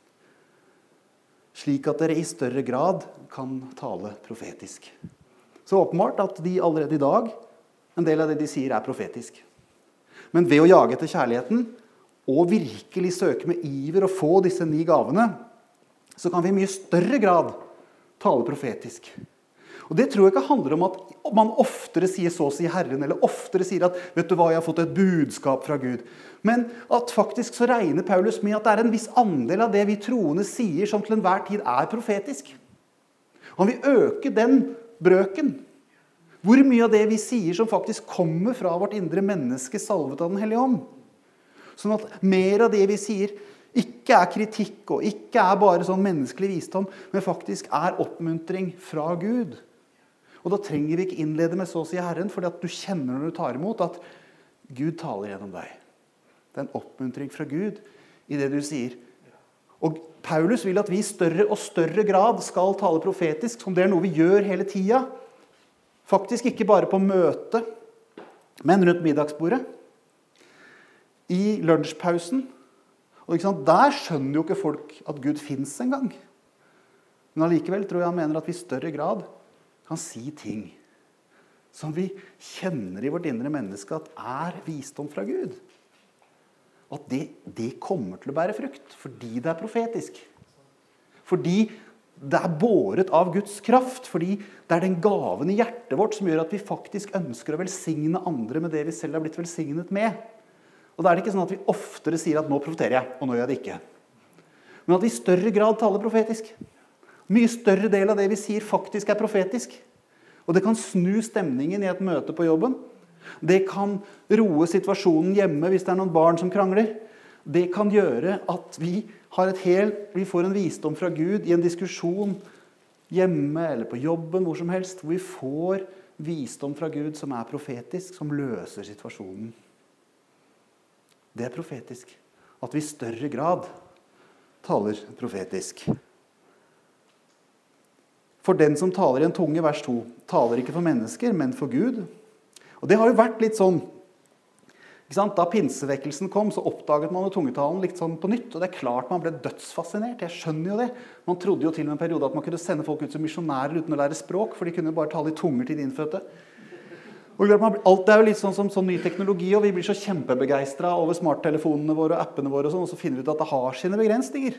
[SPEAKER 1] Slik at dere i større grad kan tale profetisk. Så åpenbart at de allerede i dag, en del av det de sier profetisk. Men ved å jage etter kjærligheten, og virkelig søke med iver og få disse 9 gavene, så kan vi i mye større grad tale profetisk. Og det tror jeg ikke handler om at man oftere sier så sier Herren, eller oftere sier at, vet du hva, jeg har fått et budskap fra Gud. Men at faktisk så regner Paulus med at det en viss andel av det vi troende sier som til enhver tid profetisk. Og han vil øke den brøken. Hvor mye av det vi sier som faktisk kommer fra vårt indre menneske salvet av den hellige ånd. Sånn at mer av det vi sier ikke kritikk og ikke bare sånn menneskelig visdom, men faktisk oppmuntring fra Gud. Og da trenger vi ikke innlede med så sier Herren, fordi at du kjenner når du tar imot at Gud taler gjennom deg. Det en oppmuntring fra Gud i det du sier. Og Paulus vil at vi i større og større grad skal tale profetisk, som det noe vi gjør hele tida. Faktisk ikke bare på møte, men rundt middagsbordet. I lunsjpausen. Og ikke sant, der skjønner jo ikke folk at Gud finnes en gang. Men allikevel tror jeg han mener at vi i større grad kan si ting som vi kjenner i vårt indre menneske at visdom fra Gud. Og at det kommer til å bære frukt, fordi det profetisk. Fordi det båret av Guds kraft, fordi det den gaven i hjertet vårt som gjør at vi faktisk ønsker å velsigne andre med det vi selv har blitt velsignet med. Og da det ikke sånn at vi oftere sier at nå profeterer jeg, og nå gjør jeg det ikke. Men at vi i større grad taler profetisk. Mye større del av det vi sier faktisk profetisk. Og det kan snu stemningen i et møte på jobben. Det kan roe situasjonen hjemme hvis det noen barn som krangler. Det kan gjøre at vi får en visdom fra Gud i en diskusjon hjemme eller på jobben, hvor som helst, hvor vi får visdom fra Gud som profetisk, som løser situasjonen. Det profetisk. At vi i større grad taler profetisk. For den som taler i en tunge, vers 2, taler ikke for mennesker, men for Gud. Og det har jo vært litt sånn, ikke sant? Da pinsevekkelsen kom, så oppdaget man jo tungetalen litt sånn på nytt, og det klart man ble dødsfascinert, jeg skjønner jo det. Man trodde jo til og med en periode at man kunne sende folk ut som misjonærer uten å lære språk, for de kunne bare tale i tunger til de innfødte. Og alt jo litt sånn som sånn ny teknologi, og vi blir så kjempebegeistret over smarttelefonene våre og appene våre, og så finner vi ut at det har sine begrensninger.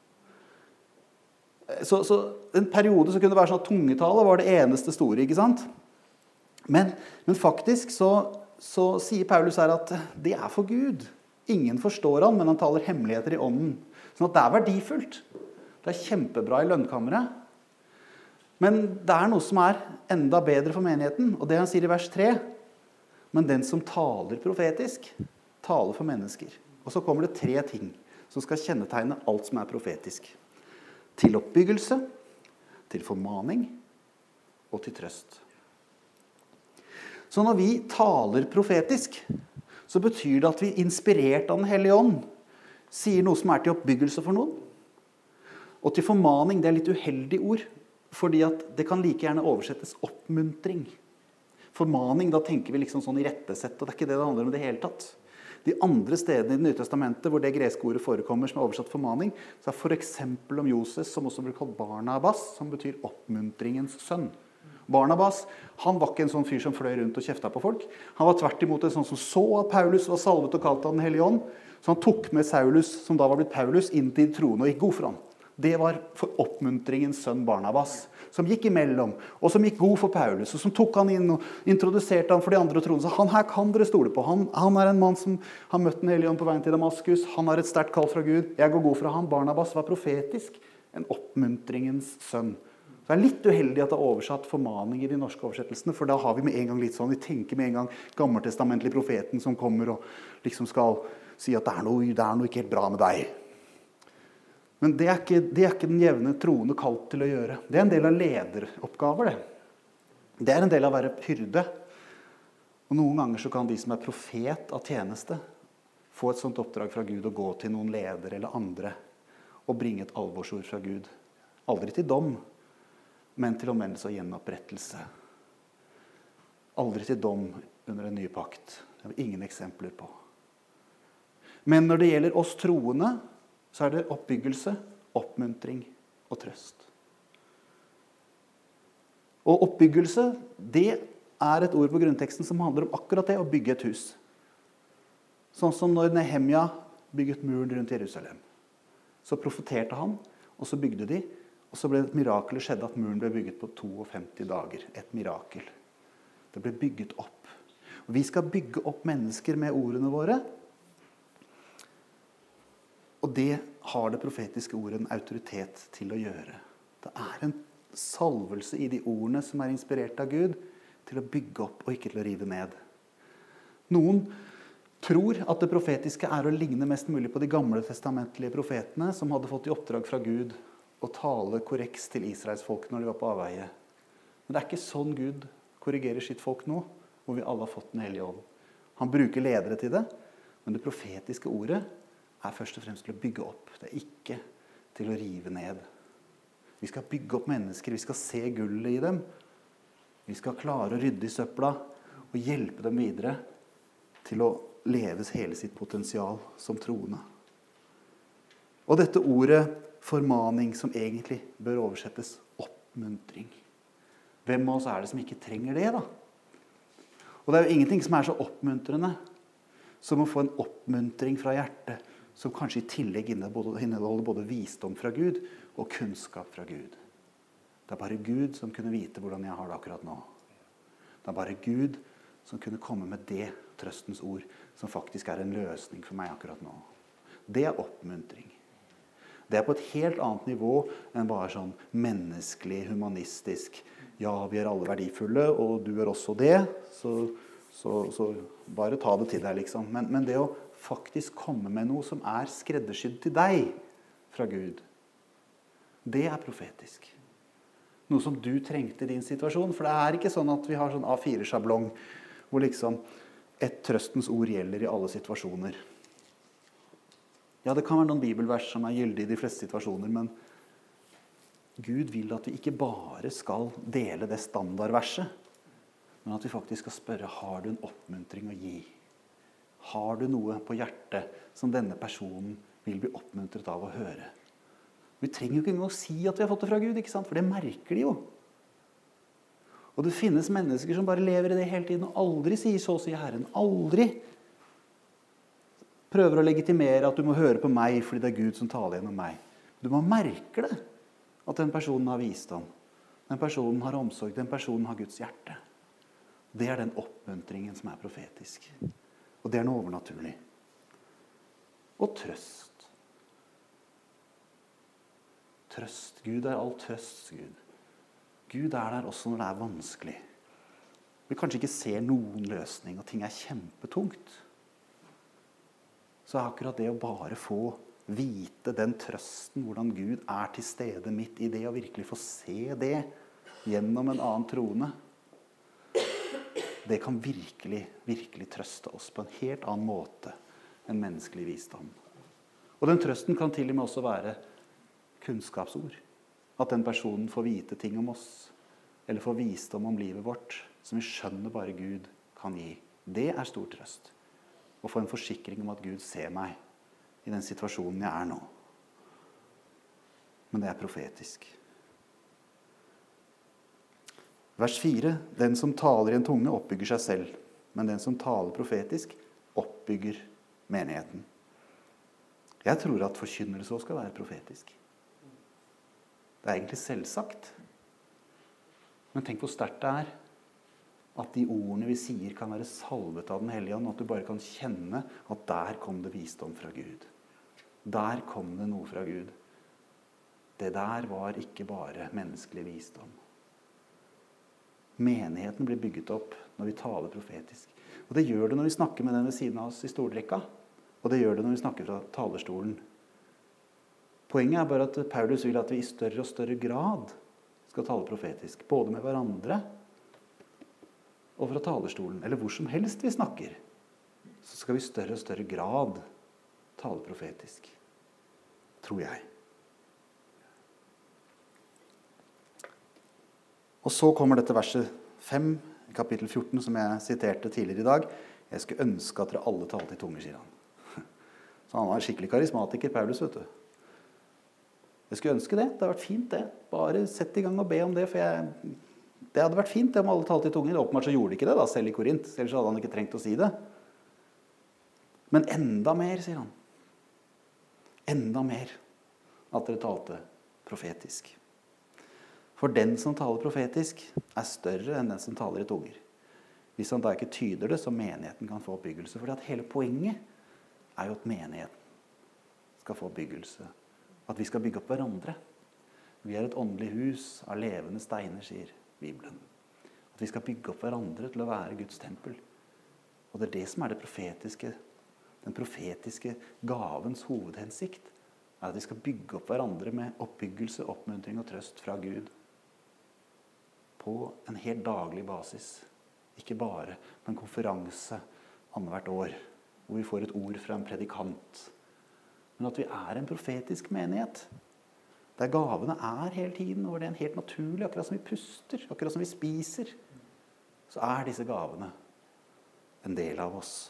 [SPEAKER 1] Så en periode så kunne det være sånn at tungetale var det eneste store, ikke sant? Men faktisk så sier Paulus her at det for Gud. Ingen forstår han, men han taler hemmeligheter i ånden. Sånn at det verdifullt. Det kjempebra i lønnkammeret. Men det noe som enda bedre for menigheten, og det han sier i vers 3. Men den som taler profetisk, taler for mennesker. Og så kommer det 3 ting som skal kjennetegne alt som profetisk. Til oppbyggelse, til formaning og til trøst. Så når vi taler profetisk, så betyr det at vi inspirert av den hellige ånd sier noe som til oppbyggelse for noen. Og til formaning, det litt uheldig ord, fordi at det kan like gjerne oversettes oppmuntring. Formaning, da tenker vi liksom sånn i rettesett, og det ikke det handler om det hele tatt. De andre stedene i det nye testamentet hvor det greske ordet forekommer som oversatt formaning, så for eksempel om Joses, som også blir kalt Barnabas, som betyr oppmuntringens sønn. Barnabas, han var ikke en sånn fyr som fløy rundt og kjeftet på folk. Han var tvert imot en sånn som så at Paulus var salvet og kalt av den hellige ånd. Så han tok med Saulus, som da var blitt Paulus, inn til tronen og gikk god for ham. Det var for oppmuntringens sønn Barnabas, som gikk imellom, og som gikk god for Paulus, og som tok han inn og introduserte han for de andre troende. Så han her kan dere stole på. Han en mann som har møtt den hellige ånd på veien til Damaskus. Han har et sterkt kall fra Gud. Jeg går god for ham. Barnabas var profetisk, en oppmuntringens sønn. Det litt uheldig at det oversatt formaning i de norske oversettelsene, for da har vi med en gang litt sånn, vi tenker med en gang gammeltestamentlig profeten som kommer og liksom skal si at det noe ikke helt bra med deg. Men det er ikke den jevne troende kalt til å gjøre. Det er en del av lederoppgaver, det. Det er en del av å være hyrde. Og noen ganger så kan de som er profet av tjeneste, få et sånt oppdrag fra Gud å gå til noen ledere eller andre og bringe et alvorsord fra Gud. Aldri til dom, men til omvendelse og gjenopprettelse. Aldri til dom under en ny pakt. Det har vi ingen eksempler på. Men når det gjelder oss troende, så er det oppbyggelse, oppmuntring og trøst. Og oppbyggelse, det er et ord på grunnteksten som handler om akkurat det, å bygge et hus. Sånn som når Nehemia bygget muren rundt Jerusalem. Så profeterte han, og så bygde de, og så ble det et mirakel skjedde at muren ble bygget på 52 dager. Et mirakel. Det ble bygget opp. Og vi skal bygge opp mennesker med ordene våre. Og det har det profetiske ordet en autoritet til å gjøre. Det er en salvelse i de ordene som er inspirert av Gud, til å bygge opp og ikke til å rive ned. Noen tror at det profetiske er å ligne mest mulig på de gamle testamentlige profetene som hadde fått i oppdrag fra Gud å tale korreks til Israels folk når de var på avveie. Men det er ikke sånn Gud korrigerer sitt folk nå, hvor vi alle har fått den hellige ånd. Han bruker ledere til det, men det profetiske ordet er først og fremst til å bygge opp. Det er ikke til å rive ned. Vi skal bygge opp mennesker, vi skal se gullet i dem. Vi skal klare å rydde i søpla og hjelpe dem videre til å leve hele sitt potensial som troende. Og dette ordet formaning som egentlig bør oversettes oppmuntring. Hvem av oss er det som ikke trenger det da? Og det er jo ingenting som er så oppmuntrende som å få en oppmuntring fra hjertet som kanskje i tillegg inneholder både visdom fra Gud og kunnskap fra Gud. Det er bare Gud som kunne vite hvordan jeg har det akkurat nå. Det er bare Gud som kunne komme med det trøstens ord som faktisk er en løsning for meg akkurat nå. Det er oppmuntring. Det er på et helt annet nivå enn bare sånn menneskelig, humanistisk. Ja, vi er alle verdifulle, og du er også det, så bare ta det til deg liksom. Men det å faktisk komme med noe som er skreddersydd til deg fra Gud, det er profetisk. Noe som du trengte i din situasjon, for det er ikke sånn at vi har sånn A4-sjablong hvor liksom et trøstens ord gjelder i alle situasjoner. Ja, det kan være noen bibelvers som er gyldige i de fleste situasjoner, men Gud vil at vi ikke bare skal dele det standardverset, men at vi faktisk skal spørre, har du en oppmuntring å gi? Har du noe på hjertet som denne personen vil bli oppmuntret av å høre? Vi trenger jo ikke engang å si at vi har fått det fra Gud, ikke sant? For det merker de jo. Og det finnes mennesker som bare lever i det hele tiden og aldri sier så sier Herren. Aldri prøver å legitimere at du må høre på meg fordi det er Gud som taler gjennom meg. Du må merke det, at den personen har visdom. Den personen har omsorg. Den personen har Guds hjerte. Det er den oppmuntringen som er profetisk. Og det er noe overnaturlig. Og trøst. Trøst. Gud er all trøst, Gud. Gud er der også når det er vanskelig. Vi kanskje ikke ser noen løsning, og ting er kjempetungt. Så er akkurat det å bare få vite den trøsten, hvordan Gud er til stede midt i det, og virkelig få se det gjennom en annen troende, det kan virkelig, virkelig trøste oss på en helt annen måte enn menneskelig visdom. Og den trøsten kan til og med også være kunnskapsord. At den personen får vite ting om oss, eller får visdom om livet vårt, som vi skjønner bare Gud kan gi. Det er stor trøst. Å få en forsikring om at Gud ser meg i den situasjonen jeg er nå. Men det er profetisk. Vers 4. Den som taler i en tunge oppbygger seg selv, men den som taler profetisk oppbygger menigheten. Jeg tror at forkynnelse også skal være profetisk. Det er egentlig selvsagt. Men tenk hvor sterkt det er at de ordene vi sier kan være salvet av den hellige ånd, at du bare kan kjenne at der kom det visdom fra Gud. Der kom det noe fra Gud. Det der var ikke bare menneskelig visdom. Menigheten blir bygget opp når vi taler profetisk. Og det gjør det når vi snakker med den ved siden av oss i stoldrekka. Og det gjør det når vi snakker fra talerstolen. Poenget er bare at Paulus vil at vi i større og større grad skal tale profetisk. Både med hverandre og fra talerstolen. Eller hvor som helst vi snakker. Så skal vi i større og større grad tale profetisk. Tror jeg. Og så kommer dette verset 5, kapittel 14, som jeg siterte tidligere i dag. Jeg skulle ønske at dere alle talte i tunger, sier han. Så han var en skikkelig karismatiker, Paulus, vet du. Jeg skulle ønske det. Det hadde vært fint, det. Bare sett i gang og be om det, for det hadde vært fint om alle talte i tunger. Åpenbart så gjorde de ikke det, da, selv i Korint. Ellers hadde han ikke trengt å si det. Men enda mer, sier han. Enda mer at dere talte profetisk. For den som taler profetisk er større enn den som taler i tunger. Hvis han da ikke tyder det, så menigheten kan få oppbyggelse. For hele poenget er jo at menigheten skal få oppbyggelse. At vi skal bygge opp hverandre. Vi er et åndelig hus av levende steiner, sier Bibelen. At vi skal bygge opp hverandre til å være Guds tempel. Og det er det som er det profetiske. Den profetiske gavens hovedhensikt er at vi skal bygge opp hverandre med oppbyggelse, oppmuntring og trøst fra Gud. På en helt daglig basis. Ikke bare på en konferanse annethvert år, hvor vi får et ord fra en predikant. Men at vi er en profetisk menighet. Der gavene er hele tiden, og det er en helt naturlig, akkurat som vi puster, akkurat som vi spiser. Så er disse gavene en del av oss.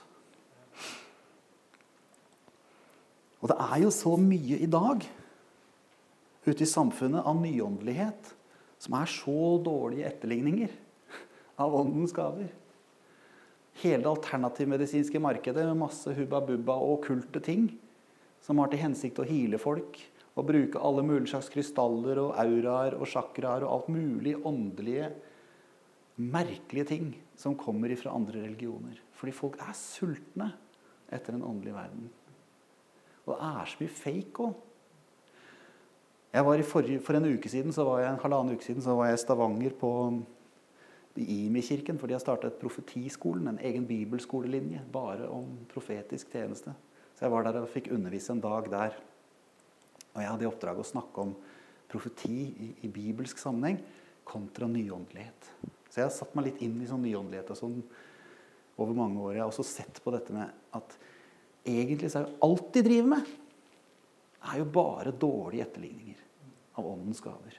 [SPEAKER 1] Og det er jo så mye i dag ute i samfunnet av nyåndelighet som er så dårlige etterligninger av åndens gaver. Hele det alternativmedisinske markedet med masse hubba-bubba og okkulte ting som har til hensikt å hile folk og bruke alle mulige slags krystaller og auraer og chakraer og alt mulig åndelige, merkelige ting som kommer fra andre religioner. Fordi folk er sultne etter en åndelig verden. Og det er så mye fake også. Jeg var for en uke siden, halvannen uke siden, så var jeg i Stavanger i Imi-kirken, for de har startet profetiskolen, en egen bibelskolelinje, bare om profetisk tjeneste. Så jeg var der og fikk undervise en dag der. Og jeg hadde i oppdrag å snakke om profeti i bibelsk sammenheng kontra nyåndelighet. Så jeg har satt meg litt inn i sånn nyåndelighet og sånn over mange år. Jeg har også sett på dette med at egentlig så er jo alt de driver med, er jo bare dårlige etterligninger av åndens gaver.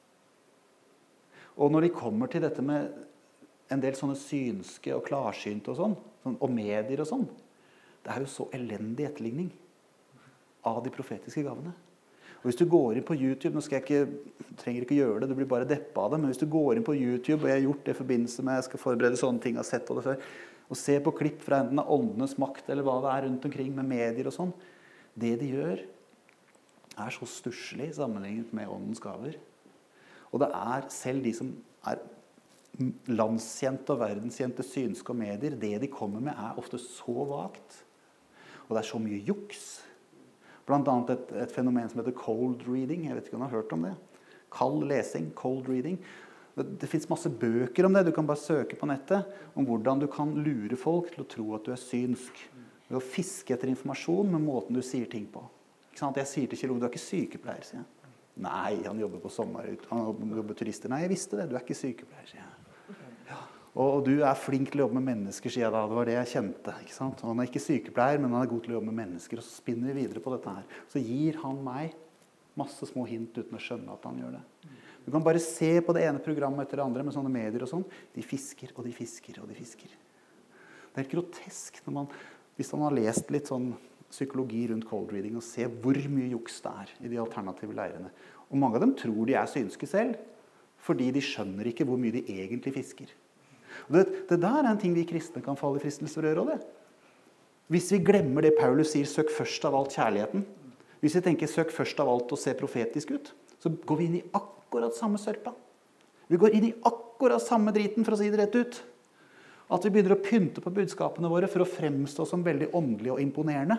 [SPEAKER 1] Og når de kommer til dette med en del sånne synske og klarsynte og sånn, og medier og sånn, det er jo så elendig etterligning av de profetiske gavene. Og hvis du går inn på YouTube, nå trenger ikke gjøre det, du blir bare deppet av det, men hvis du går inn på YouTube, og jeg har gjort det i forbindelse med, jeg skal forberede sånne ting, jeg har sett på det før, og se på klipp fra enten av åndenes makt, eller hva det er rundt omkring med medier og sånn. Det de gjør, er så stusslig sammenlignet med åndens gaver. Og det er selv de som er landskjente og verdenskjente synske og medier, det de kommer med er ofte så vagt. Og det er så mye juks. Blant annet et fenomen som heter cold reading. Jeg vet ikke om du har hørt om det. Kald lesing, cold reading. Det finnes masse bøker om det. Du kan bare søke på nettet om hvordan du kan lure folk til å tro at du er synsk. Ved å fiske etter informasjon med måten du sier ting på. Ikke sant? Jeg sier til Kjell Ove, du er ikke sykepleier, sier jeg. Nei, han jobber på sommer, han jobber turister. Nei, jeg visste det, du er ikke sykepleier, sier jeg. Ja. Og du er flink til å jobbe med mennesker, sier jeg da. Det var det jeg kjente. Ikke sant? Han er ikke sykepleier, men han er god til å jobbe med mennesker. Og så spinner vi videre på dette her. Så gir han meg masse små hint uten å skjønne at han gjør det. Du kan bare se på det ene programmet etter det andre med sånne medier og sånn. De fisker, og de fisker, og de fisker. Det er helt grotesk hvis man har lest litt sånn psykologi rundt cold reading og ser hvor mye juks det er i de alternative leirene. Og mange av dem tror de er synske selv, fordi de skjønner ikke hvor mye de egentlig fisker. Og det der er en ting vi kristne kan falle i fristelse for å gjøre det. Hvis vi glemmer det Paulus sier, søk først av alt kjærligheten. Hvis vi tenker søk først av alt å se profetisk ut, så går vi inn i akkurat samme sørpa. Vi går inn i akkurat samme driten, for å si det rett ut. At vi begynner å pynte på budskapene våre for å fremstå som veldig åndelige og imponerende.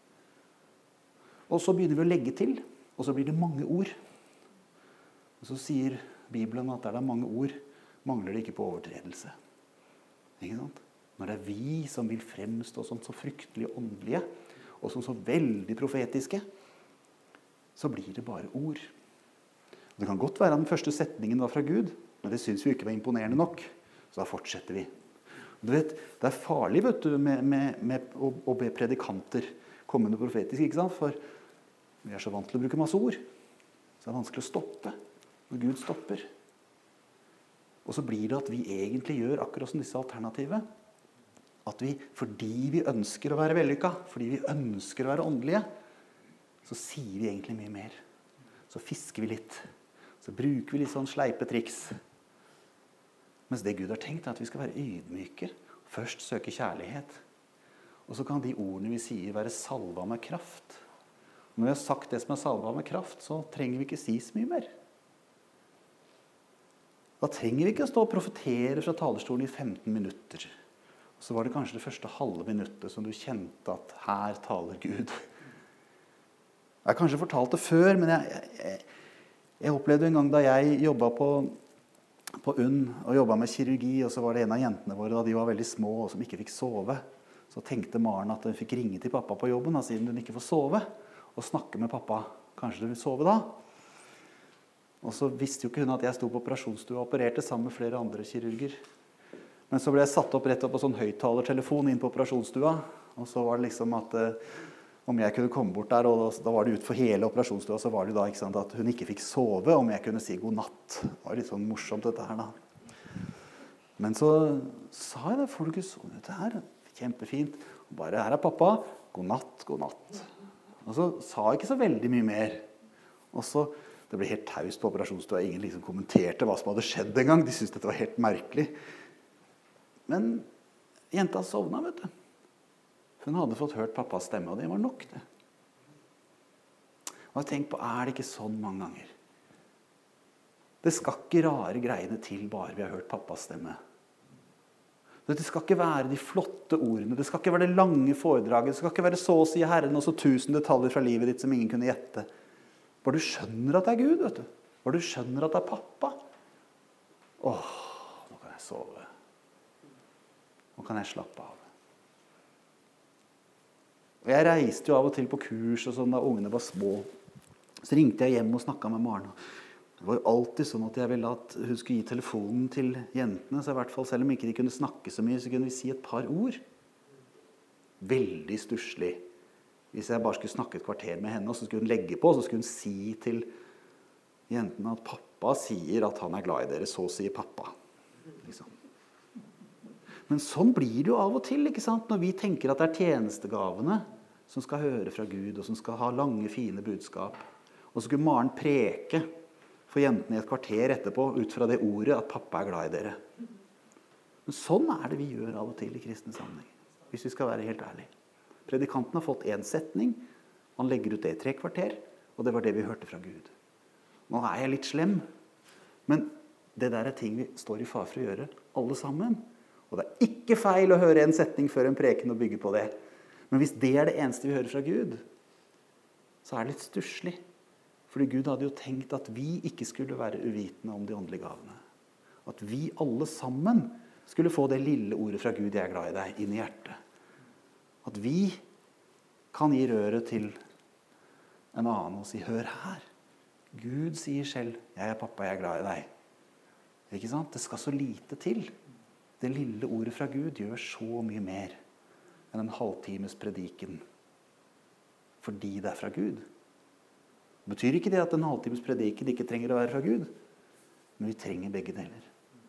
[SPEAKER 1] Og så begynner vi å legge til, og så blir det mange ord. Og så sier Bibelen at der det er mange ord, mangler det ikke på overtredelse. Ikke sant? Når det er vi som vil fremstå som så fryktelig åndelige, og som så veldig profetiske, så blir det bare ord. Det kan godt være at den første setningen var fra Gud, men det synes vi ikke var imponerende nok. Så da fortsetter vi. Du vet, det er farlig med å be predikanter kommende profetisk, ikke sant? For vi er så vant til å bruke masse ord. Så det er vanskelig å stoppe når Gud stopper. Og så blir det at vi egentlig gjør akkurat som disse alternative. At vi, fordi vi ønsker å være vellykket, fordi vi ønsker å være åndelige, så sier vi egentlig mye mer. Så fisker vi litt. Så bruker vi litt sånn sleipe triks. Mens det Gud har tenkt er at vi skal være ydmyke. Først søke kjærlighet. Og så kan de ordene vi sier være salva med kraft. Når vi har sagt det som er salva med kraft, så trenger vi ikke si så mye mer. Da trenger vi ikke å stå og profetere fra talerstolen i 15 minutter. Og så var det kanskje det første halve minuttet som du kjente at her taler Gud. Jeg har kanskje fortalt det før, men jeg opplevde en gang da jeg jobbet på UNN og jobbet med kirurgi, og så var det en av jentene våre da de var veldig små og som ikke fikk sove. Så tenkte Maren at hun fikk ringe til pappa på jobben, da, siden hun ikke får sove, og snakke med pappa. Kanskje du vil sove da? Og så visste jo ikke hun at jeg sto på operasjonsstua og opererte sammen med flere andre kirurger. Men så ble jeg satt opp rett opp på sånn høyttalertelefon inn på operasjonsstua, og så var det liksom at om jeg kunne komme bort der, og da var det ut for hele operasjonsstua, så var det da ikke sant, at hun ikke fikk sove, om jeg kunne si god natt. Det var litt sånn morsomt dette her da. Men så sa jeg det, får du ikke sove dette her? Kjempefint. Og bare, her er pappa, god natt, god natt. Og så sa jeg ikke så veldig mye mer. Og så, det ble helt taust på operasjonsstua, ingen liksom kommenterte hva som hadde skjedd en gang, de syntes dette var helt merkelig. Men jenta sovna, vet du. Hun hadde fått hørt pappas stemme, og det var nok det. Og jeg tenkte på, er det ikke sånn mange ganger? Det skal ikke rare greiene til bare vi har hørt pappas stemme. Det skal ikke være de flotte ordene, det skal ikke være det lange foredraget, det skal ikke være så å si Herren og så 1000 detaljer fra livet ditt som ingen kunne gjette. Bare du skjønner at det er Gud, vet du. Bare du skjønner at det er pappa. Åh, nå kan jeg sove. Nå kan jeg slappe av. Og jeg reiste jo av og til på kurs og sånn da ungene var små. Så ringte jeg hjem og snakket med Maren. Det var jo alltid sånn at jeg ville at hun skulle gi telefonen til jentene, så i hvert fall selv om ikke de kunne snakke så mye, så kunne vi si et par ord. Veldig stusslig. Hvis jeg bare skulle snakke et kvarter med henne, og så skulle hun legge på, så skulle hun si til jentene at pappa sier at han er glad i dere, så sier pappa. Liksom. Men sånn blir det jo av og til, ikke sant? Når vi tenker at det er tjenestegavene som skal høre fra Gud, og som skal ha lange, fine budskap. Og så skulle Maren preke for jentene i et kvarter etterpå, ut fra det ordet at pappa er glad i dere. Men sånn er det vi gjør av og til i kristne sammenheng, hvis vi skal være helt ærlige. Predikanten har fått en setning, han legger ut det i 3 kvarter, og det var det vi hørte fra Gud. Nå er jeg litt slem, men det der er ting vi står i fare for å gjøre, alle sammen. Og det er ikke feil å høre en setning før en preken og bygge på det. Men hvis det er det eneste vi hører fra Gud, så er det litt stusslig. Fordi Gud hadde jo tenkt at vi ikke skulle være uvitende om de åndelige gavene. At vi alle sammen skulle få det lille ordet fra Gud, jeg er glad i deg, inn i hjertet. At vi kan gi røret til en annen og si, hør her. Gud sier selv, jeg er pappa, jeg er glad i deg. Ikke sant? Det skal så lite til. Det lille ordet fra Gud gjør så mye mer enn en halvtimes prediken. Fordi det er fra Gud. Det betyr ikke det at en halvtimes prediken ikke trenger å være fra Gud, men vi trenger begge deler.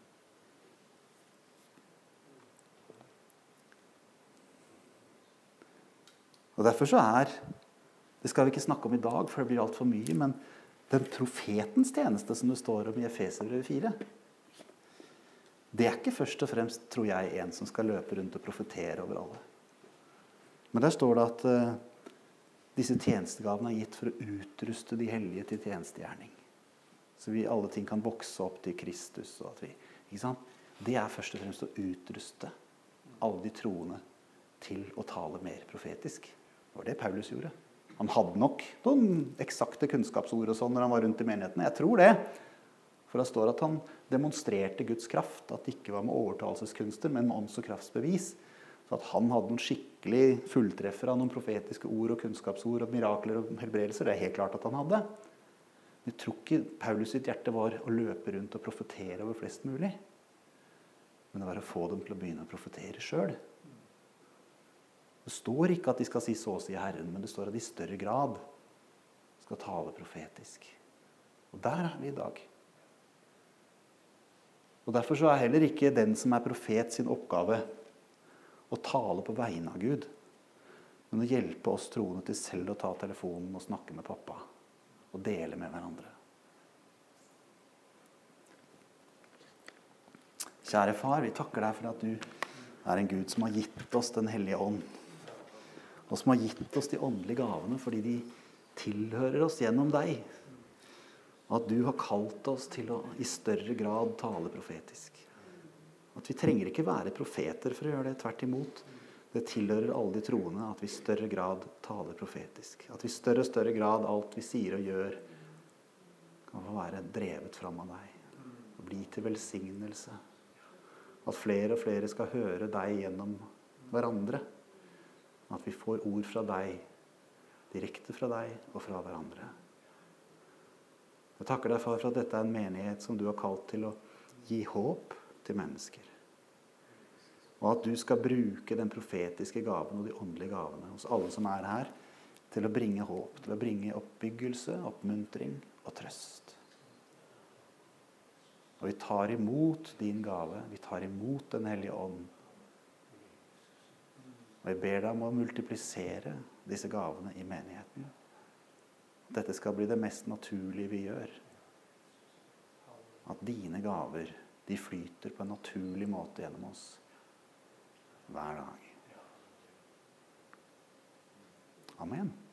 [SPEAKER 1] Og derfor så det skal vi ikke snakke om i dag, for det blir alt for mye, men den profetens tjeneste som det står om i Efeserbrevet 4, det er ikke først og fremst, tror jeg, en som skal løpe rundt og profetere over alle. Men der står det at disse tjenestegavene er gitt for å utruste de hellige til tjenestegjerning. Så vi alle ting kan vokse opp til Kristus. Og at vi, ikke sant? Det er først og fremst å utruste alle de troende til å tale mer profetisk. Det var det Paulus gjorde. Han hadde nok noen eksakte kunnskapsord og sånn når han var rundt i menigheten. Jeg tror det. For det står at han demonstrerte Guds kraft, at det ikke var med overtalelseskunster, men med ånds- og kraftsbevis. Så at han hadde noen skikkelig fulltreffer av noen profetiske ord og kunnskapsord og mirakler og helbredelser, det helt klart at han hadde. Men jeg tror ikke Paulus sitt hjerte var å løpe rundt og profetere over flest mulig. Men det var å få dem til å begynne å profetere selv. Det står ikke at de skal si så sier Herren, men det står at de i større grad skal tale profetisk. Og der er vi i dag. Og derfor så er heller ikke den som er profet sin oppgave å tale på vegne av Gud, men å hjelpe oss troende til selv å ta telefonen og snakke med pappa og dele med hverandre. Kjære far, vi takker deg for at du er en Gud som har gitt oss den hellige ånd, og som har gitt oss de åndelige gavene fordi de tilhører oss gjennom deg. Og at du har kalt oss til å i større grad tale profetisk. At vi trenger ikke være profeter for å gjøre det, tvert imot. Det tilhører alle de troende at vi i større grad taler profetisk. At vi i større og større grad alt vi sier og gjør kan få være drevet fram av deg. Og bli til velsignelse. At flere og flere skal høre deg gjennom hverandre. At vi får ord fra deg, direkte fra deg og fra hverandre. Jeg takker deg, far, for at dette er en menighet som du har kalt til å gi håp til mennesker. Og at du skal bruke den profetiske gaven og de åndelige gavene hos alle som er her, til å bringe håp, til å bringe oppbyggelse, oppmuntring og trøst. Og vi tar imot din gave, vi tar imot den hellige ånd. Og jeg ber deg om å multiplisere disse gavene i menigheten. Dette skal bli det mest naturlige vi gjør. At dine gaver, de flyter på en naturlig måte gjennom oss. Hver dag. Amen.